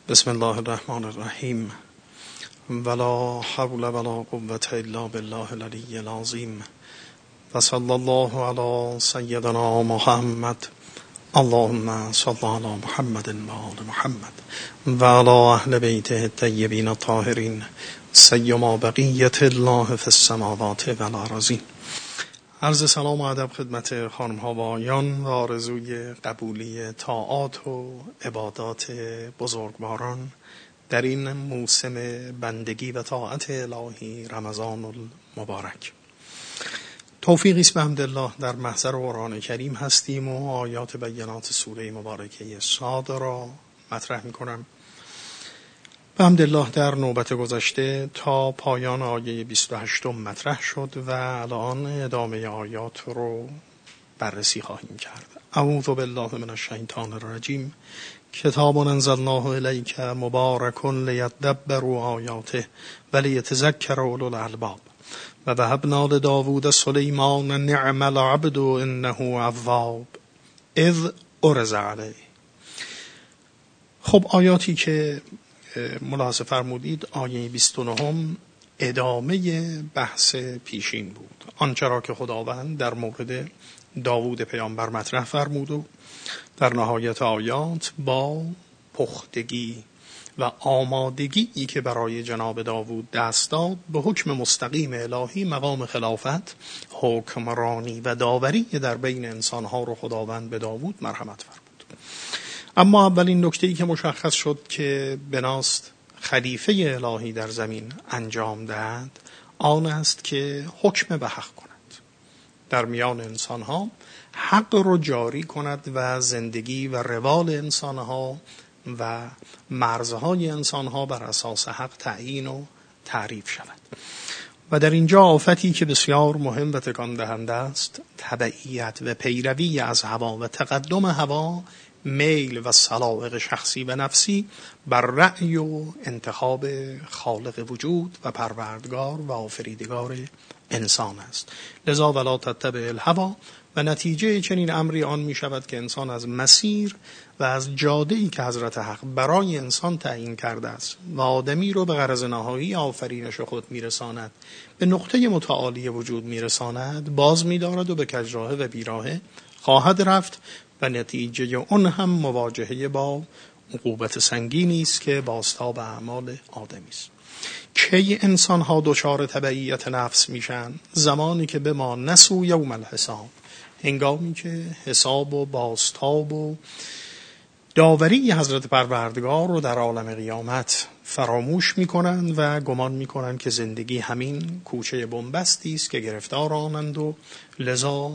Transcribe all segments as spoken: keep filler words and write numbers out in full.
بسم الله الرحمن الرحیم ولا حول ولا قوة الا بالله العلی العظیم و صلی الله علی سیدنا محمد اللهم صل علی محمد و آل محمد و علی اهل بیته الطیبین الطاهرین سیما بقیت الله فی السماوات و الارضین. عرض سلام و ادب خدمت خانم ها و آقایان و آرزوی قبولی طاعات و عبادات بزرگواران در این موسم بندگی و طاعت الهی رمضان المبارک. توفیقی است بحمدالله در محضر قرآن کریم هستیم و آیات بینات سوره مبارکه صاد را مطرح می کنم. بحمدالله در نوبت گذشته تا پایان آیه بیست و هشت مطرح شد و الان ادامه آیات رو بررسی خواهیم کرد. اعوذ بالله من الشیطان الرجیم. کتاب انزلناه الیک مبارک لیدبروا آیاته ولیتذکر اولو الالباب و وهبنا لداود سلیمان نعم العبد انه اواب اذ عرض علیه. خب آیاتی که ملاحظه فرمودید آیه بیست و نه ادامه بحث پیشین بود، آنچه را که خداوند در مورد داوود پیامبر مطرح فرمود و در نهایت آیات با پختگی و آمادگی که برای جناب داوود دست داد به حکم مستقیم الهی مقام خلافت، حکمرانی و داوری در بین انسانها رو خداوند به داوود مرحمت فرمود. اما اولین نکته‌ای که مشخص شد که بناست خلیفه الهی در زمین انجام دهد آن است که حکم به حق کند، در میان انسانها حق رو جاری کند و زندگی و روال انسانها و مرزهای انسانها بر اساس حق تعیین و تعریف شود. و در اینجا آفتی که بسیار مهم و تکان دهنده است تبعیت و پیروی از هوا و تقدم هوا، میل و سلایق شخصی و نفسی بر رأی و انتخاب خالق وجود و پروردگار و آفریدگار انسان است. لذا ولا تتبع الهوا، و نتیجه چنین امری آن می شود که انسان از مسیر و از جاده‌ای که حضرت حق برای انسان تعیین کرده است و آدمی رو به غرض نهایی آفرینش خود می رساند، به نقطه متعالی وجود می رساند، باز می دارد و به کجراهه و بیراهه خواهد رفت و نتیجه اون هم مواجهه با عقوبت سنگینی است که بازتاب اعمال آدمی است. کی انسان ها دچار تبعیت نفس میشن؟ زمانی که به ما نسو یوم الحساب، هنگامی که حساب و بازتاب و داوری حضرت پروردگار رو در عالم قیامت فراموش میکنند و گمان میکنند که زندگی همین کوچه بنبستی است که گرفتار آنند و لذا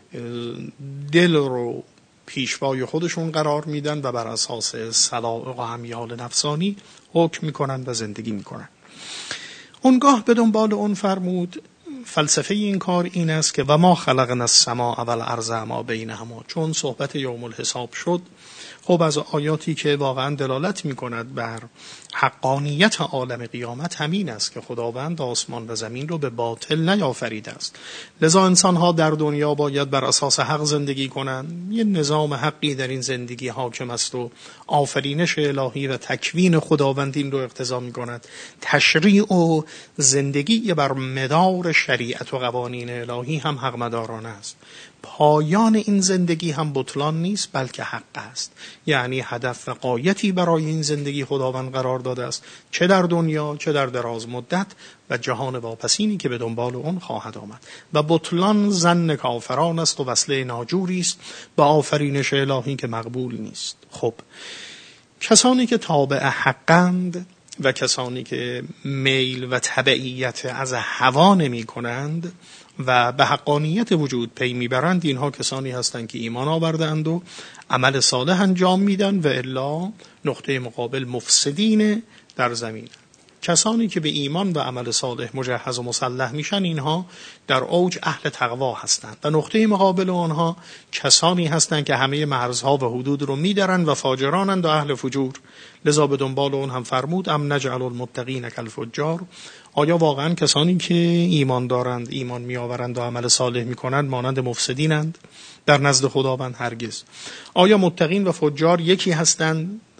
دل رو پیشوای خودشون قرار میدن و بر اساس سلایق و امیال نفسانی حکم میکنن و زندگی میکنن. اونگاه به دنبال اون فرمود فلسفه این کار این است که و ما خلقنا السماء والارض ما بینهما. چون صحبت یوم الحساب شد، خب از آیاتی که واقعا دلالت میکند بر حقانیت عالم قیامت همین است که خداوند آسمان و زمین رو به باطل نیافریده است. لذا انسان ها در دنیا باید بر اساس حق زندگی کنند. یه نظام حقی در این زندگی حاکم است و آفرینش الهی و تکوین خداوند این رو اقتضا میکند. تشریع و زندگی بر مدار شریعت و قوانین الهی هم حق مدارانه است. پایان این زندگی هم بطلان نیست بلکه حق است، یعنی هدف و غایتی برای این زندگی خداوند قرار داده است، چه در دنیا چه در دراز مدت و جهان واپسینی که به دنبال اون خواهد آمد. و بطلان ظن کافران است و وصله ناجوری است به آفرینش الهی که مقبول نیست. خب کسانی که تابع حقند و کسانی که میل و تبعیت از هوا نمی کنند و به حقانیت وجود پی میبرند، اینها کسانی هستند که ایمان آوردند و عمل صالح انجام میدن و الا نقطه مقابل مفسدین در زمین. کسانی که به ایمان و عمل صالح مجهز و مسلح میشن اینها در اوج اهل تقوا هستند و نقطه مقابل آنها کسانی هستند که همه مرزها و حدود رو میدرند و فاجرانند و اهل فجور. لذا به دنبال اون هم فرمود ام نجعل المتقین کالفجار. آیا واقعا کسانی که ایمان دارند، ایمان میآورند و عمل صالح میکنند مانند مفسدینند؟ در نزد خداوند هرگز. آیا متقین و فجار یکی هستند؟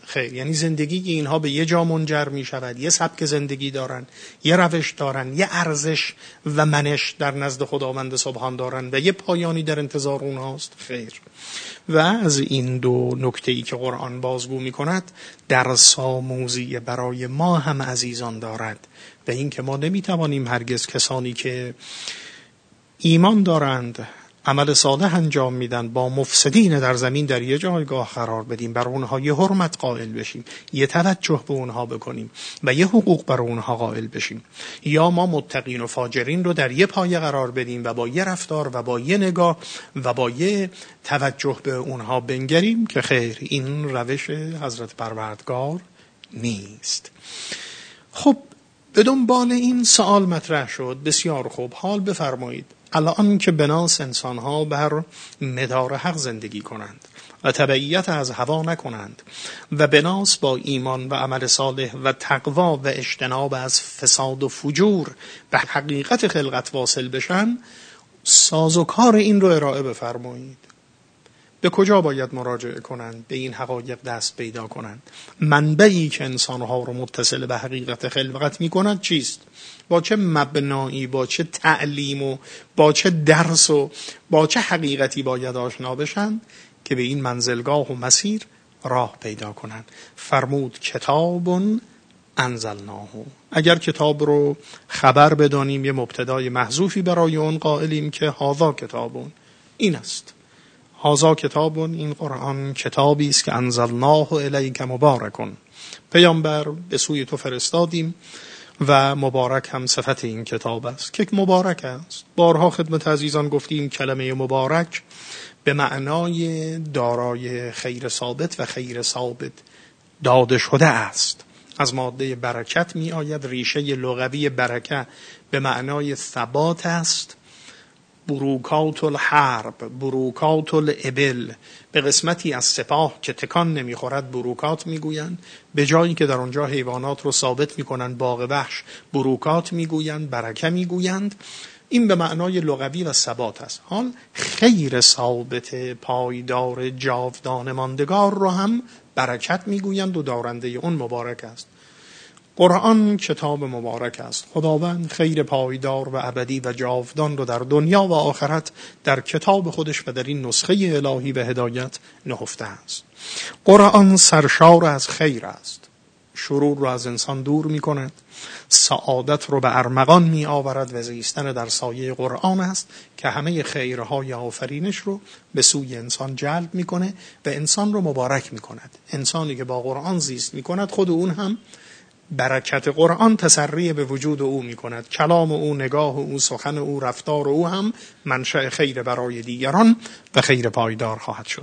خیر، یعنی زندگی اینها به یه جا منجر می شود، یه سبک زندگی دارن، یه روش دارن، یه ارزش و منش در نزد خداوند سبحان دارن و یه پایانی در انتظار اونهاست. خیر، و از این دو نکته‌ای که قرآن بازگو می کند درس آموزی برای ما هم عزیزان دارد و این که ما نمی توانیم هرگز کسانی که ایمان دارند، عمل صالح انجام میدن، با مفسدین در زمین در یه جایگاه قرار بدیم، بر اونها یه حرمت قائل بشیم، یه توجه به اونها بکنیم و یه حقوق بر اونها قائل بشیم، یا ما متقین و فاجرین رو در یه پایه قرار بدیم و با یه رفتار و با یه نگاه و با یه توجه به اونها بنگریم، که خیر، این روش حضرت پروردگار نیست. خب به دنبال این سوال مطرح شد. بسیار خوب، حال بفرمایید الان که بناس انسانها بر مدار حق زندگی کنند و تبعیت از هوا نکنند و بناس با ایمان و عمل صالح و تقوا و اجتناب از فساد و فجور به حقیقت خلقت واصل بشن، سازوکار این رو ارائه بفرمایید. به کجا باید مراجعه کنند؟ به این حقایق دست پیدا کنند. منبعی که انسانها رو متصل به حقیقت خلقت می کند چیست؟ با چه مبنایی، با چه تعلیم و با چه درس و با چه حقیقتی باید آشنا بشن که به این منزلگاه و مسیر راه پیدا کنند؟ فرمود کتاب انزلناه. اگر کتاب رو خبر بدانیم، یه مبتدای محذوفی برای اون قائلیم که هاذا کتابون، این است. هاذا کتابون، این قرآن کتابی است که انزلناه الیک مبارکون، پیامبر به سوی تو فرستادیم و مبارک هم صفت این کتاب است که مبارک است. بارها خدمت عزیزان گفتیم کلمه مبارک به معنای دارای خیر ثابت و خیر ثابت داده شده است. از ماده برکت می آید. ریشه لغوی برکه به معنای ثبات است. بروکات الحرب، بروکات الابل، به قسمتی از سپاه که تکان نمیخورد بروکات میگویند، به جایی که در اونجا حیوانات رو ثابت میکنند، باغ وحش، بروکات میگویند، برکه میگویند. این به معنای لغوی و ثبات است. حال خیر ثابت پایدار جاودان ماندگار رو هم برکت میگویند و دارنده اون مبارک است. قرآن کتاب مبارک است. خداوند خیر پایدار و ابدی و جاودان رو در دنیا و آخرت در کتاب خودش و در این نسخه الهی و هدایت نهفته است. قرآن سرشار از خیر است. شرور رو از انسان دور می کند، سعادت رو به ارمغان می آورد و زیستن در سایه قرآن است که همه خیرهای آفرینش رو به سوی انسان جلب می کنه و انسان رو مبارک می کند. انسانی که با قرآن زیست می کند، خود اون هم برکت قرآن تسری به وجود او می کند. کلام او، نگاه او، سخن او، رفتار او هم منشأ خیر برای دیگران و خیر پایدار خواهد شد.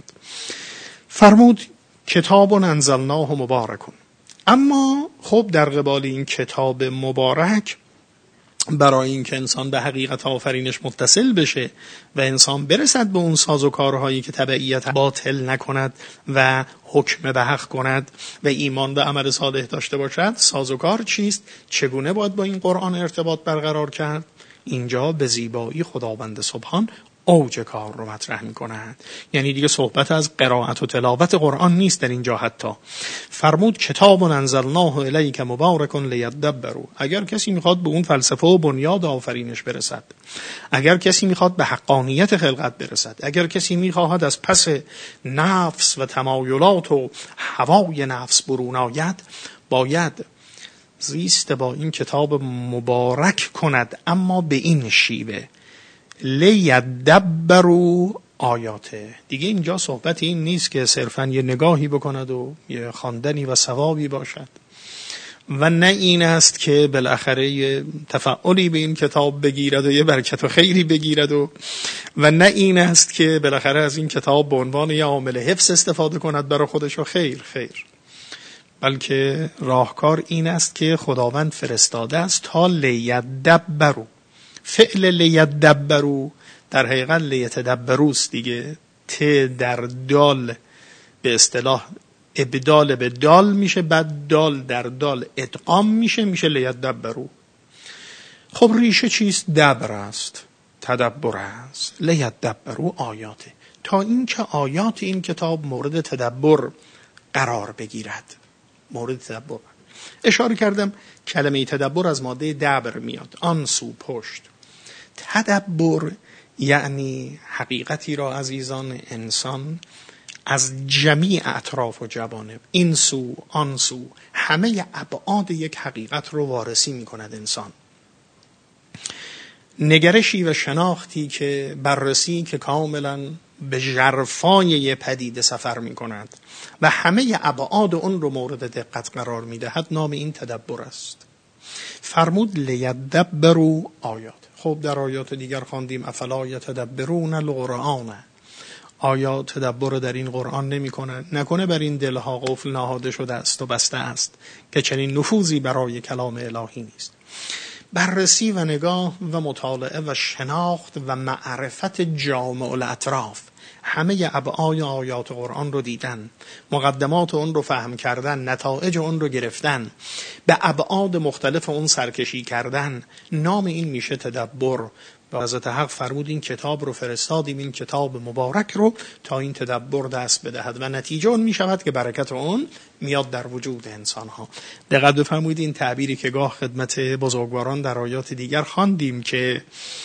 فرمود کتاب انزلناه مبارکون. اما خب در قبال این کتاب مبارک، برای اینکه انسان به حقیقت آفرینش متصل بشه و انسان برسد به اون سازوکارهایی که تبعیت باطل نکند و حکم به حق کند و ایمان به عمل صالح داشته باشد، سازوکار چیست؟ چگونه باید با این قرآن ارتباط برقرار کرد؟ اینجا به زیبایی خداوند سبحان اوج کار رو مطرح می‌کند. یعنی دیگه صحبت از قرائت و تلاوت قرآن نیست در اینجا. حتی فرمود کتاب انزلناه الیک مبارک لیدبروا. اگر کسی میخواد به اون فلسفه و بنیاد آفرینش برسد، اگر کسی میخواد به حقانیت خلقت برسد، اگر کسی میخواهد از پس نفس و تمایلات و هوای نفس برون آید، باید زیست با این کتاب مبارک کند، اما به این شیوه لیدبروا آیاته. دیگه اینجا صحبت این نیست که صرفاً یه نگاهی بکند و یه خواندنی و ثوابی باشد، و نه این است که بالاخره یه تفعلی به این کتاب بگیرد و یه برکت و خیری بگیرد و و نه این است که بالاخره از این کتاب به عنوان یه عامل حفظ استفاده کند برای خودش و خیر خیر بلکه راهکار این است که خداوند فرستاده است تا لیدبروا. فعل لیدبروا در حقیقت لیتدبروست دیگه. ت در دال به اصطلاح ابدال به دال میشه، بعد دال در دال ادغام میشه، میشه لیدبروا. خب ریشه چیست؟ دبر است، تدبر است. لیدبروا آیاته، تا این که آیات این کتاب مورد تدبر قرار بگیرد. مورد تدبر. اشاره کردم کلمه تدبر از ماده دبر میاد، آن سو، پشت. تدبر یعنی حقیقتی را عزیزان انسان از جمیع اطراف و جوانب، این سو آن سو، همه ابعاد یک حقیقت رو وارسی می کند انسان. نگرشی و شناختی که بررسی که کاملا به ژرفای یه پدیده سفر می کند و همه ابعاد اون رو مورد دقت قرار می دهد، نام این تدبر است. فرمود لیدبروا آیات. خب در آیات دیگر خواندیم افلا یتدبرون القرآن، آیا تدبر در این قرآن نمی کنند؟ نکنه بر این دلها قفل نهاده شده است و بسته است که چنین نفوذی برای کلام الهی نیست. بررسی و نگاه و مطالعه و شناخت و معرفت جامع الاطراف، همه ابعاد آیات قرآن رو دیدن، مقدمات اون رو فهم کردن، نتایج اون رو گرفتن، به ابعاد مختلف اون سرکشی کردن، نام این میشه تدبر. و حضرت حق فرمود این کتاب رو فرستادیم، این کتاب مبارک رو تا این تدبر دست بدهد و نتیجه اون میشود که برکت اون میاد در وجود انسان ها. دقت بفرمایید این تعبیری که گاه خدمت بزرگواران در آیات دیگر خواندیم که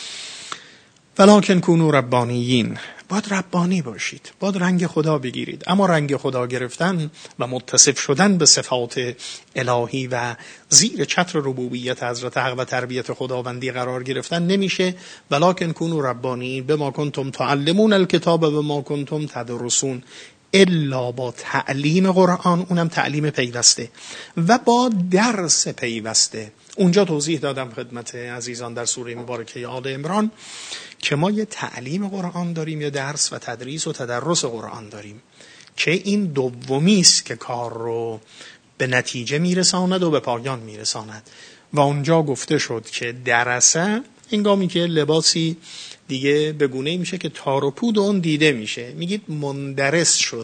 ولکن کونوا ربانیین، باید ربانی باشید، باید رنگ خدا بگیرید. اما رنگ خدا گرفتن و متصف شدن به صفات الهی و زیر چتر ربوبیت حضرت حق و تربیت خداوندی قرار گرفتن نمیشه. ولکن کونوا ربانیین بما کنتم تعلمون الکتاب و بما کنتم تدرسون، الا با تعلیم قرآن، اونم تعلیم پیوسته و با درس پیوسته. اونجا توضیح دادم خدمت عزیزان در سوره مبارکه آل عمران که ما یه تعلیم قرآن داریم، یه درس و تدریس و تدرس قرآن داریم که این دومی است که کار رو به نتیجه میرساند و به پایان میرساند. و اونجا گفته شد که درسه هنگامی که لباسی دیگه به گونه‌ای میشه که تار و پود اون دیده میشه، میگید مندرس شد.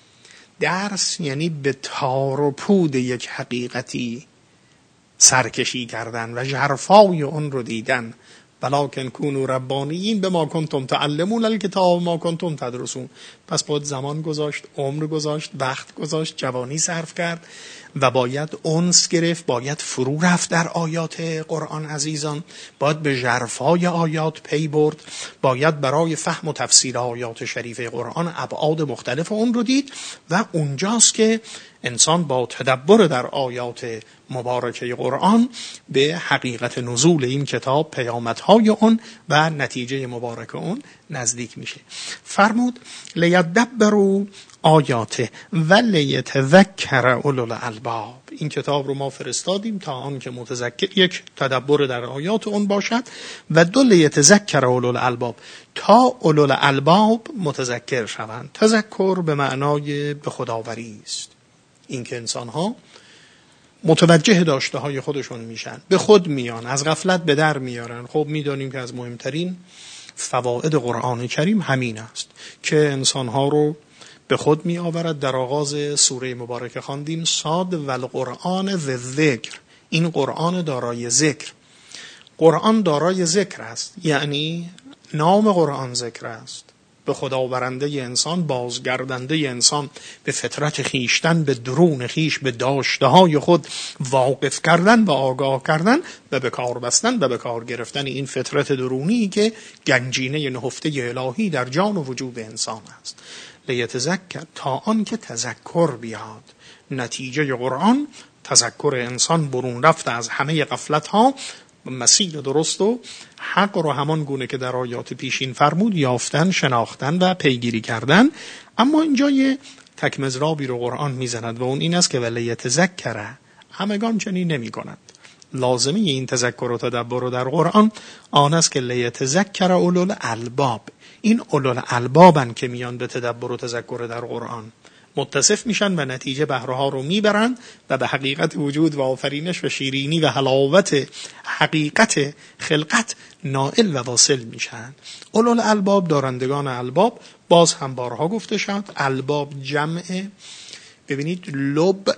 درس یعنی به تار و پود یک حقیقتی سرکشی کردن و ژرفای اون رو دیدن. ولکن کونوا ربانیین بما کنتم تعلمون الکتاب ما کنتم تدرسون. پس باید زمان گذاشت، عمر گذاشت، وقت گذاشت، جوانی صرف کرد و باید انس گرفت، باید فرو رفت در آیات قرآن عزیزان، باید به ژرفای آیات پی برد، باید برای فهم و تفسیر آیات شریفه قرآن ابعاد مختلف اون رو دید و اونجاست که انسان با تدبر در آیات مبارکه قرآن به حقیقت نزول این کتاب، پیامدهای اون و نتیجه مبارک اون نزدیک میشه. فرمود لیدبروا آیاته و لیتذکر اولو الالباب. این کتاب رو ما فرستادیم تا آن که متذکر، یک تدبر در آیات اون باشد و دو لیتذکر اولو الالباب، تا اولو الالباب متذکر شوند. تذکر به معنای به خودآوری است، این که انسان ها متوجه داشته های خودشون میشن، به خود میان، از غفلت به در میارن. خب میدانیم که از مهمترین فواید قرآن کریم همین است که انسان ها رو به خود می آورد. در آغاز سوره مبارکه خواندیم صاد و القرآن ذی الذکر، این قرآن دارای ذکر. قرآن دارای ذکر است، یعنی نام قرآن ذکر است، به خداورنده انسان، بازگردنده انسان به فطرت خیشتن، به درون خیش، به داشته های خود واقف کردن و آگاه کردن و به کار بستن و به کار گرفتن این فطرت درونی که گنجینه نهفته الهی در جان و وجود انسان است. لیتذکر، تا آن که تذکر بیاد. نتیجه قرآن تذکر انسان، برون رفت از همه غفلت ها، مسیر درست و حق رو همان گونه که در آیات پیشین فرمود یافتن، شناختن و پیگیری کردن. اما اینجا یه تکمزرابی رو قرآن میزند و اون این است که ولیتذکر، همگان چنین نمی کنند. لازمی این تذکر و تدبر رو در قرآن آن است که لیتذکر اولو الالباب. این اولو الالبابن که میان به تدبر و تذکر در قرآن متصف میشن و نتیجه بهره‌ها رو میبرن و به حقیقت وجود و آفرینش و شیرینی و حلاوت حقیقت خلقت نائل و واصل میشن. اولو الالباب، دارندگان الباب. باز هم بارها گفته شد الباب جمع، ببینید لب،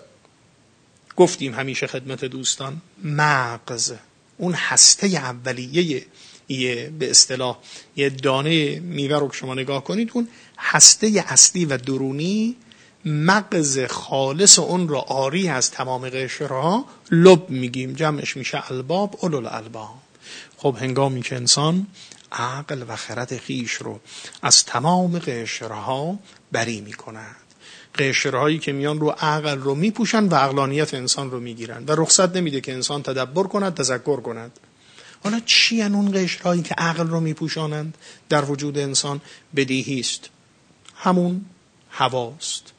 گفتیم همیشه خدمت دوستان، مغز، اون هسته اولیه یه به اصطلاح یه دانه میوه رو که شما نگاه کنید، اون هسته اصلی و درونی مغز خالص اون رو آری از تمام قشرها لب میگیم، جمعش میشه الباب، اولو الالباب. خب هنگامی که انسان عقل و خرد خیش رو از تمام قشرها بری میکند، قشرهایی که میان رو عقل رو میپوشن و عقلانیت انسان رو میگیرن و رخصت نمیده که انسان تدبر کند، تذکر کند. حالا چی ان اون قشرهایی که عقل رو میپوشانند در وجود انسان؟ بدیهی است، همون هواست،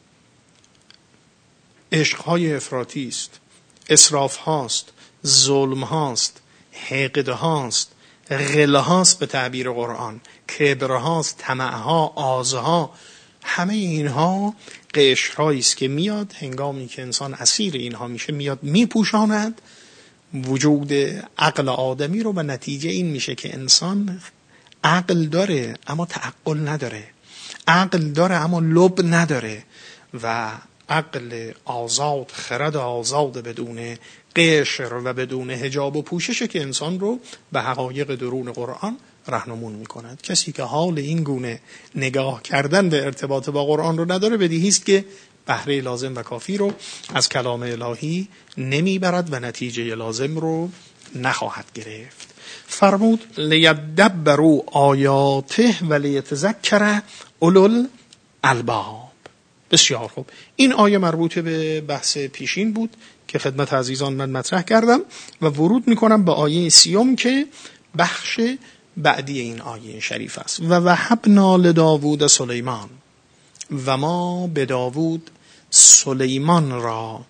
عشقهای افراطی است، اسراف هاست، ظلم هاست، حقد هاست، غل هاست به تعبیر قرآن، کبر هاست، طمع ها، آز ها. همه اینها قشرهایی است که میاد هنگامی که انسان اسیر اینها میشه میاد میپوشاند وجود عقل آدمی رو و نتیجه این میشه که انسان عقل داره اما تعقل نداره، عقل داره اما لب نداره و عقل آزاد، خرد آزاد بدون قشر و بدون حجاب و پوششه که انسان رو به حقایق درون قرآن راهنمون میکند. کسی که حال این گونه نگاه کردن به ارتباط با قرآن رو نداره بدیهی است که بهره لازم و کافی رو از کلام الهی نمیبرد و نتیجه لازم رو نخواهد گرفت. فرمود لیدبروا آیاته و لیتذکر اولو الالباب. بسیار خوب، این آیه مربوط به بحث پیشین بود که خدمت عزیزان من مطرح کردم و ورود میکنم به آیه سیوم که بخش بعدی این آیه شریف است. و وهبنا لداوود سلیمان، و ما به داوود سلیمان را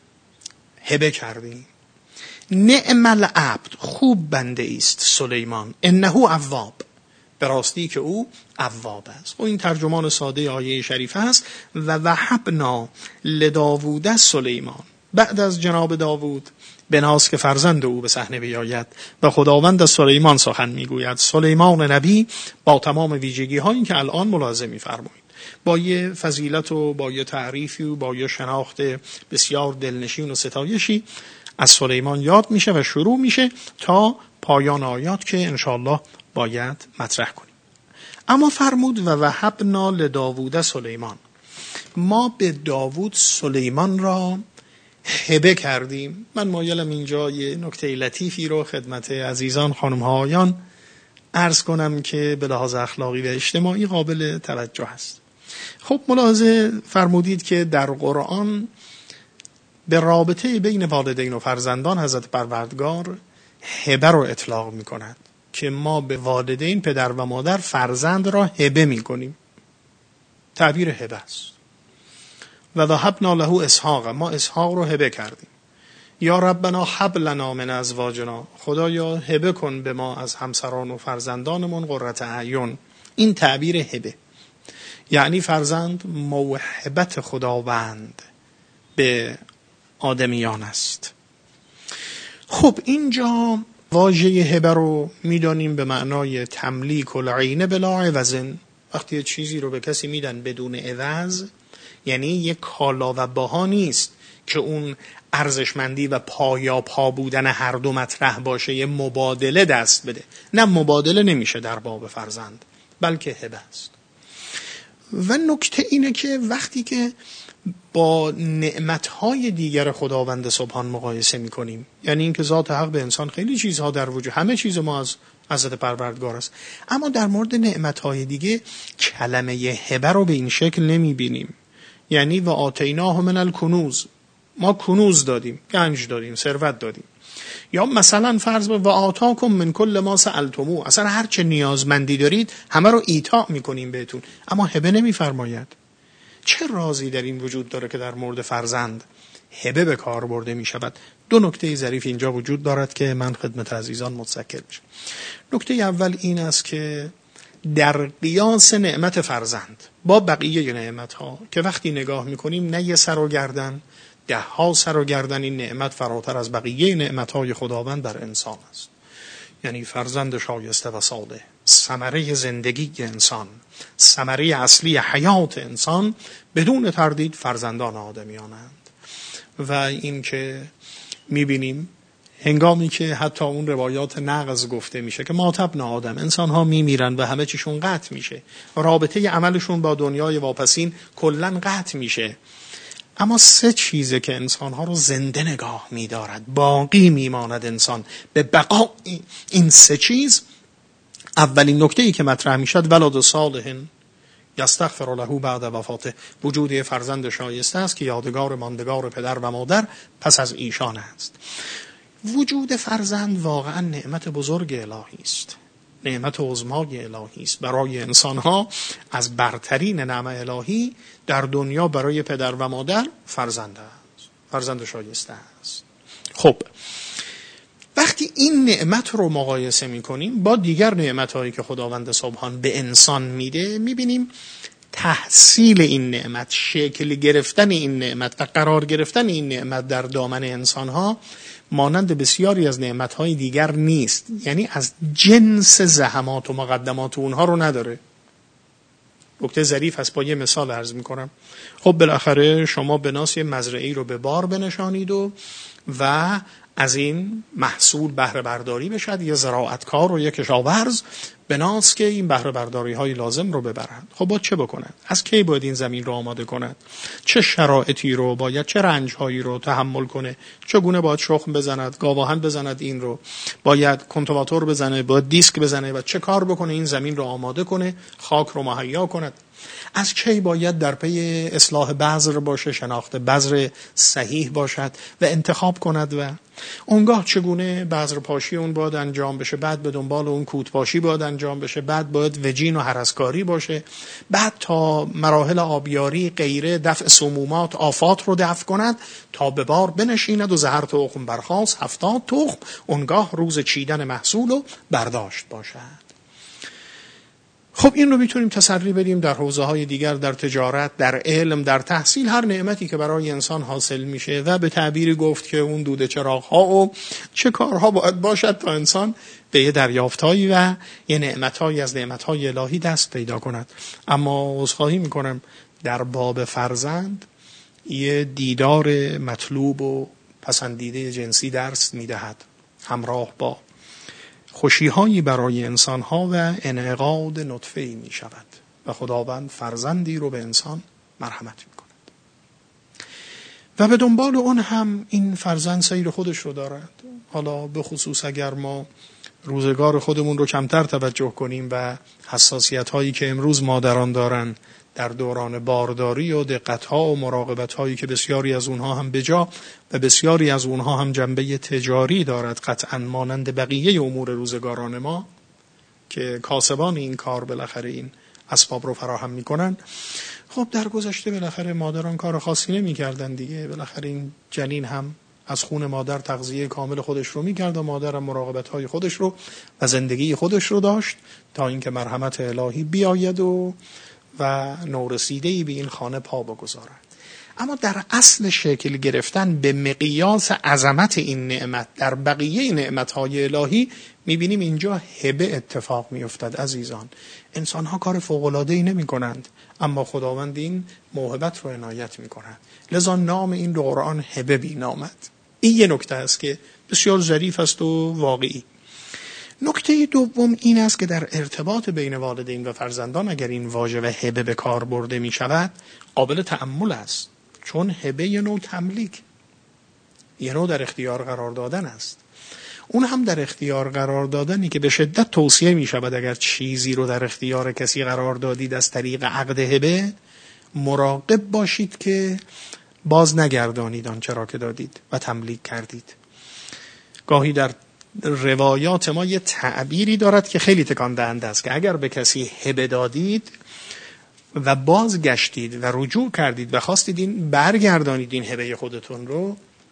هبه کردیم. نعم العبد، خوب بنده است سلیمان، انه اواب، به راستی که او اواب است. و این ترجمان ساده آیه شریف است. و وهبنا لداوود سلیمان، بعد از جناب داوود بناس که فرزند او به صحنه بیاید و خداوند از سلیمان سخن میگوید. سلیمان نبی با تمام ویژگی هایی که الان ملاحظه میفرمایید، با یه فضیلت و با یه تعریفی و با یه شناخت بسیار دلنشین و ستایشی از سلیمان یاد میشه و شروع میشه تا پایان آیات که انشاءالله باید مطرح کنیم. اما فرمود و وهبنا لداوود سلیمان، ما به داوود سلیمان را هبه کردیم. من مایلم اینجا یه نکته لطیفی رو خدمت عزیزان خانم ها آیان عرض کنم که به لحاظ اخلاقی و اجتماعی قابل توجه است. خب ملاحظه فرمودید که در قرآن به رابطه بین والدین و فرزندان حضرت پروردگار هبه رو اطلاق می کند که ما به والدین، پدر و مادر، فرزند را هبه می کنیم. تعبیر هبه است. و وهبنا له اسحاق، ما اسحاق رو هبه کردیم. یا ربنا هب لنا من ازواجنا، خدایا هبه کن به ما از همسران و فرزندانمون قرة اعین. این تعبیر هبه یعنی فرزند موهبت خداوند به آدمیان است. خب اینجا واژه هبه رو میدانیم به معنای تملیک العین بلا عوض. وقتی چیزی رو به کسی میدن بدون عوض یعنی یک کالا و بها نیست که اون ارزشمندی و پایا پا بودن هر دو مطرح باشه، یه مبادله دست بده. نه، مبادله نمیشه در باب فرزند، بلکه هبه است. و نکته اینه که وقتی که با نعمتهای دیگر خداوند سبحان مقایسه میکنیم، یعنی اینکه ذات حق به انسان خیلی چیزها در وجود، همه چیز ما از حضرت پروردگار است، اما در مورد نعمتهای دیگه کلمه هبه رو به این شکل نمیبینیم. یعنی و آتیناه من الکنوز، ما کنوز دادیم، گنج دادیم، ثروت دادیم. یا مثلا فرض به و آتاکم من کل ما سألتموه، اصلا هر چه نیازمندی دارید همه رو ایتاء میکنیم بهتون، اما هبه نمیفرماید. چه رازی در این وجود داره که در مورد فرزند هبه به کار برده می شود؟ دو نکته ظریف اینجا وجود دارد که من خدمت عزیزان متذکر میشم. نکته اول این است که در قیاس نعمت فرزند با بقیه نعمت ها که وقتی نگاه میکنیم نه یه سر و گردن، ده ها سر و گردن این نعمت فراتر از بقیه نعمت های خداوند بر انسان است. یعنی فرزند شایسته و صالح، ثمره زندگی انسان، ثمره اصلی حیات انسان بدون تردید فرزندان آدمیانند. و این که میبینیم هنگامی که حتی اون روایات نقض گفته میشه که ما تبن آدم، انسان ها میمیرن و همه چیشون قطع میشه، رابطه عملشون با دنیای واپسین کلن قطع میشه، اما سه چیزه که انسان ها رو زنده نگاه میدارد، باقی میماند انسان به بقا. این سه چیز، اولین نکته ای که مطرح میشد ولد صالح یستغفر له بعد وفاته، وجود فرزند شایسته است که یادگار ماندگار پدر و مادر پس از ایشان است. وجود فرزند واقعا نعمت بزرگ الهی است، نعمت عظمای الهی است برای انسان ها. از برترین نعمت الهی در دنیا برای پدر و مادر فرزند است، فرزند شایسته است. خب وقتی این نعمت رو مقایسه میکنیم با دیگر نعمت‌هایی که خداوند سبحان به انسان میده، میبینیم تحصیل این نعمت، شکل گرفتن این نعمت و قرار گرفتن این نعمت در دامن انسان‌ها مانند بسیاری از نعمت‌های دیگر نیست. یعنی از جنس زحمات و مقدمات اونها رو نداره. نکته ظریف هست، با یه مثال عرض میکنم. خب بالاخره شما بناس یه مزرعه‌ای رو به بار بنشانید و و از این محصول بهره برداری بشد، یه زراعتکار و یه کشاورز بناس که این بهره برداری های لازم رو ببرند. خب باید چه بکنند؟ از کی باید این زمین رو آماده کنند؟ چه شرایطی رو باید، چه رنج هایی رو تحمل کنه؟ چگونه باید شخم بزند، گاواهن بزند، این رو باید کنتواتور بزنه، باید دیسک بزنه و چه کار بکنه این زمین رو آماده کنه، خاک رو مهیا کند؟ از کی باید در پی اصلاح بذر باشه، شناخت بذر صحیح باشد و انتخاب کند و اونگاه چگونه بذر پاشی اون باید انجام بشه، بعد به دنبال اون کوت پاشی باید انجام بشه، بعد باید وجین و هرسکاری باشه، بعد تا مراحل آبیاری، غیره، دفع سمومات، آفات رو دفع کند تا به بار بنشیند و زهر تخم برخاست هفتاد تخم، اونگاه روز چیدن محصول و برداشت باشد. خب این رو میتونیم تسری بدیم در حوزه‌های دیگر، در تجارت، در علم، در تحصیل، هر نعمتی که برای انسان حاصل میشه و به تعبیری گفت که اون دوده چراغ‌ها و چه کارها باید باشد تا انسان به یه دریافتایی و یه نعمتایی از نعمت‌های الهی دست پیدا کند. اما عذرخواهی میکنم در باب فرزند یه دیدار مطلوب و پسندیده جنسی درس میدهد همراه با خوشی‌هایی برای انسان‌ها و انعقاد نطفه‌ای می‌شود و خداوند فرزندی رو به انسان مرحمت می‌کند و به دنبال اون هم این فرزند سیر خودش رو دارد. حالا به خصوص اگر ما روزگار خودمون رو کمتر توجه کنیم و حساسیت‌هایی که امروز مادران دارن در دوران بارداری و دقت‌ها و مراقبت‌هایی که بسیاری از اونها هم بجا و بسیاری از اونها هم جنبه تجاری دارد، قطعاً مانند بقیه امور روزگاران ما که کاسبان این کار بالاخره این اسباب رو فراهم می‌کنن. خب در گذشته بالاخره مادران کار خاصی نمی‌کردن دیگه، بالاخره این جنین هم از خون مادر تغذیه کامل خودش رو می‌کرد و مادر هم مراقبت‌های خودش رو و زندگی خودش رو داشت تا اینکه مرحمت الهی بیاید و و نورسیده‌ای به این خانه پا بگذارد. اما در اصل شکل گرفتن به مقیاس عظمت این نعمت در بقیه نعمت‌های الهی می‌بینیم اینجا هبه اتفاق می‌افتد. عزیزان، انسان‌ها کار فوق‌العاده‌ای نمی‌کنند اما خداوند این موهبت رو عنایت می‌کند، لذا نام این قرآن هبه بی‌نامد. این یه نکته است که بسیار ظریف است و واقعی. نکته دوم این است که در ارتباط بین والدین و فرزندان اگر این واژه و هبه به کار برده می شود قابل تأمل است، چون هبه یه نوع تملیک، یه نوع در اختیار قرار دادن است. اون هم در اختیار قرار دادنی که به شدت توصیه می شود اگر چیزی رو در اختیار کسی قرار دادید از طریق عقد هبه مراقب باشید که باز نگردانید آنچه را که دادید و تملیک کردید. گاهی در روایات ما یه تعبیری دارد که خیلی تکان دهنده است که اگر به کسی هبه دادید و باز گشتید و رجوع کردید و خواستید این برگردانید این هبه خودتون رو،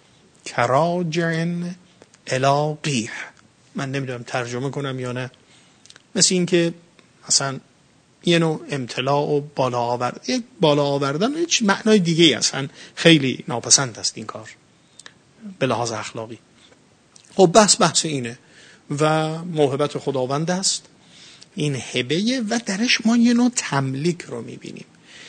کراجعن الی قیح، من نمیدونم ترجمه کنم یا نه، مثل این که اصلا یه نوع امتلاع و بالا آوردن، یک بالا آوردن هیچ معنای دیگه ای اصلا خیلی ناپسند است این کار به لحاظ اخلاقی. خب بحث بحث اینه و موهبت خداوند است این هبه و درش ما یه نوع تملیک رو میبینیم.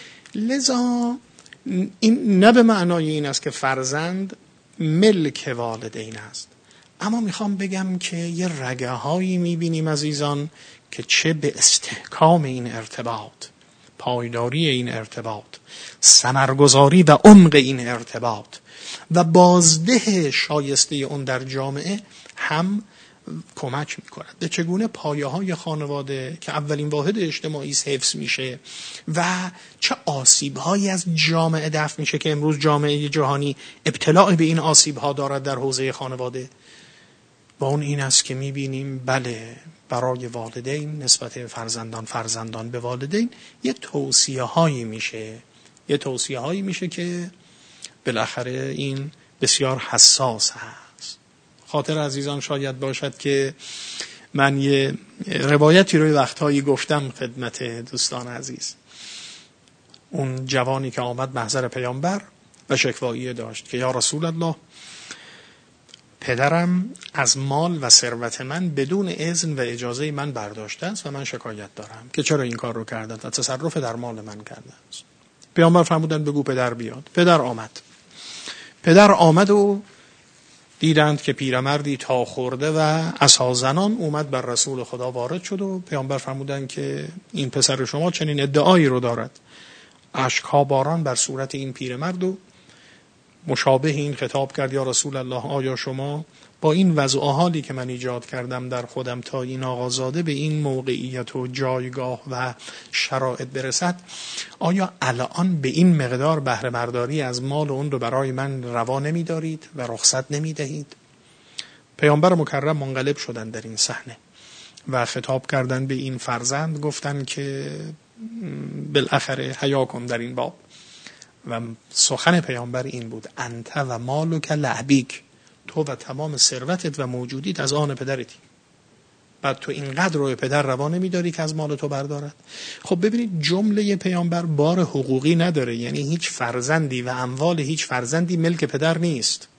لذا این نه به معنای این است که فرزند ملک والدین است، اما میخوام بگم که یه رگه هایی میبینیم عزیزان که چه به استحکام این ارتباط، پایداری این ارتباط، ثمرگذاری و عمق این ارتباط و بازده شایسته اون در جامعه هم کمک میکند. به چگونه پایه های خانواده که اولین واحد اجتماعی حفظ میشه و چه آسیب هایی از جامعه دفع میشه که امروز جامعه جهانی ابتلا به این آسیب ها دارد در حوزه خانواده. و اون این است که میبینیم بله برای والدین نسبت فرزندان فرزندان به والدین یه توصیه هایی میشه یه توصیه هایی میشه که بالاخره این بسیار حساس هست. خاطر عزیزان شاید باشد که من یه روایتی روی وقتهایی گفتم خدمت دوستان عزیز. اون جوانی که آمد محضر پیامبر و شکوایی داشت که یا رسول الله، پدرم از مال و ثروت من بدون اذن و اجازه من برداشته است و من شکایت دارم که چرا این کار رو کردند و تصرف در مال من کرده است. پیامبر فرمودند بگو پدر بیاد. پدر آمد. پدر آمد و دیدند که پیرمردی تا خورده و عصا زنان اومد بر رسول خدا وارد شد و پیامبر فرمودند که این پسر شما چنین ادعایی رو دارد. اشک‌ها باران بر صورت این پیرمرد و مشابه این خطاب کرد یا رسول الله، آیا شما با این وضع و حالی که من ایجاد کردم در خودم تا این آقازاده به این موقعیت و جایگاه و شرایط برسد، آیا الان به این مقدار بهره برداری از مال اون رو برای من روا نمی دارید و رخصت نمی دهید؟ پیامبر مکرم منقلب شدن در این صحنه و خطاب کردن به این فرزند، گفتن که بالاخره حیا کن در این باب. و سخن پیامبر این بود انت و مالک لعبیک، تو و تمام ثروتت و موجودیت از آن پدرتی، بعد تو اینقدر روی پدر روا نمی‌داری که از مال تو بردارد. خب ببینید جمله پیامبر بار حقوقی نداره، یعنی هیچ فرزندی و اموال هیچ فرزندی ملک پدر نیست،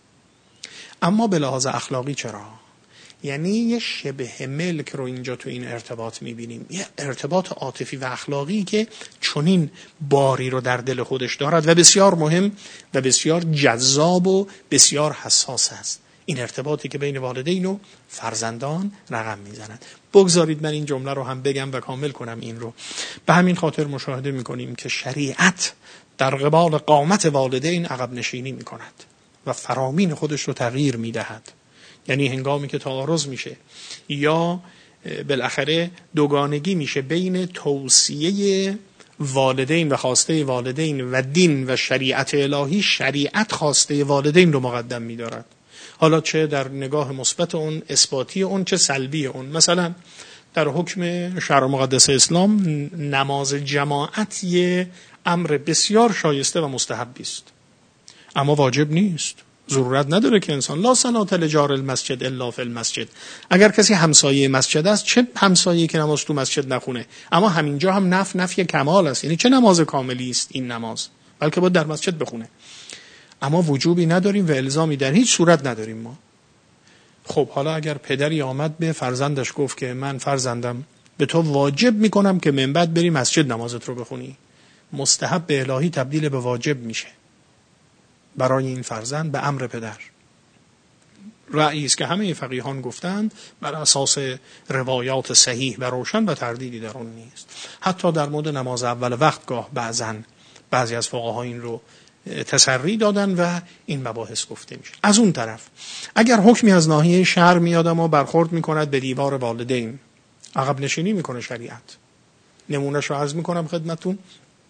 اما به لحاظ اخلاقی چرا؟ یعنی یه شبه ملک رو اینجا تو این ارتباط میبینیم، یه ارتباط عاطفی و اخلاقی که چنین باری رو در دل خودش دارد و بسیار مهم و بسیار جذاب و بسیار حساس است. این ارتباطی که بین والدین و فرزندان رقم میزند. بگذارید من این جمله رو هم بگم و کامل کنم این رو. به همین خاطر مشاهده میکنیم که شریعت در قبال قامت والدین عقب نشینی میکند و فرامین خودش رو تغییر میدهد. یعنی هنگامی که تعارض میشه یا بالاخره دوگانگی میشه بین توصیه والدین و خواسته والدین و دین و شریعت الهی، شریعت خواسته والدین رو مقدم میدارد، حالا چه در نگاه مثبت اون، اثباتی اون، چه سلبی اون. مثلا در حکم شرع مقدس اسلام نماز جماعت یه امر بسیار شایسته و مستحبی است، اما واجب نیست. ضرورت نداره که انسان لا صلاة لجار المسجد الا فی المسجد. اگر کسی همسایه مسجد است، چه همسایه‌ای که نماز تو مسجد نخونه، اما همینجا هم نف نفی کمال است، یعنی چه نماز کاملی است این نماز، بلکه باید در مسجد بخونه. اما وجوبی نداریم و الزامی در هیچ صورت نداریم ما. خب حالا اگر پدری آمد به فرزندش گفت که من فرزندم به تو واجب میکنم که من بعد بری مسجد نمازت رو بخونی، مستحب به الهی تبدیل به واجب میشه برای این فرزند به امر پدر. رأیی است که همه فقیهان گفتند بر اساس روایات صحیح و روشن و تردیدی در اون نیست. حتی در مورد نماز اول وقت گاه بعضن بعضی از فقها این رو تسری دادن و این مباحث گفته میشه. از اون طرف اگر حکمی از ناحیه شرع میاد و برخورد میکند به دیوار والدین، عقب نشینی میکنه شریعت. نمونهش رو عرض میکنم خدمتون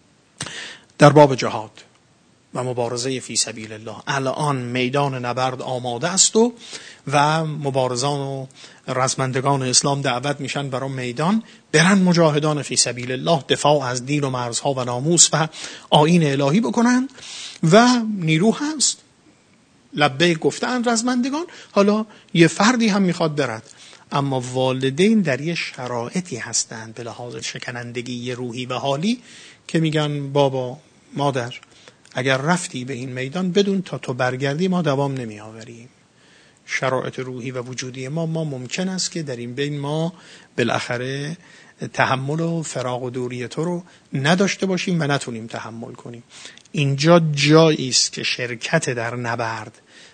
در باب جهاد و مبارزه فی سبیل الله. الان میدان نبرد آماده است و و مبارزان و رزمندگان اسلام دعوت میشن برای میدان برن مجاهدان فی سبیل الله دفاع از دین و مرزها و ناموس و آیین الهی بکنن و نیرو هست، لبیک گفتن رزمندگان. حالا یه فردی هم میخواد برد، اما والدین در یه شرایطی هستند به لحاظ شکنندگی روحی و حالی که میگن بابا مادر اگر رفتی به این میدان بدون تا تو برگردی ما دوام نمی آوریم. شرایط روحی و وجودی ما ما ممکن است که در این بین ما بالاخره تحمل و فراق و دوری تو رو نداشته باشیم و نتونیم تحمل کنیم. اینجا جایی است که شرکت در نبرد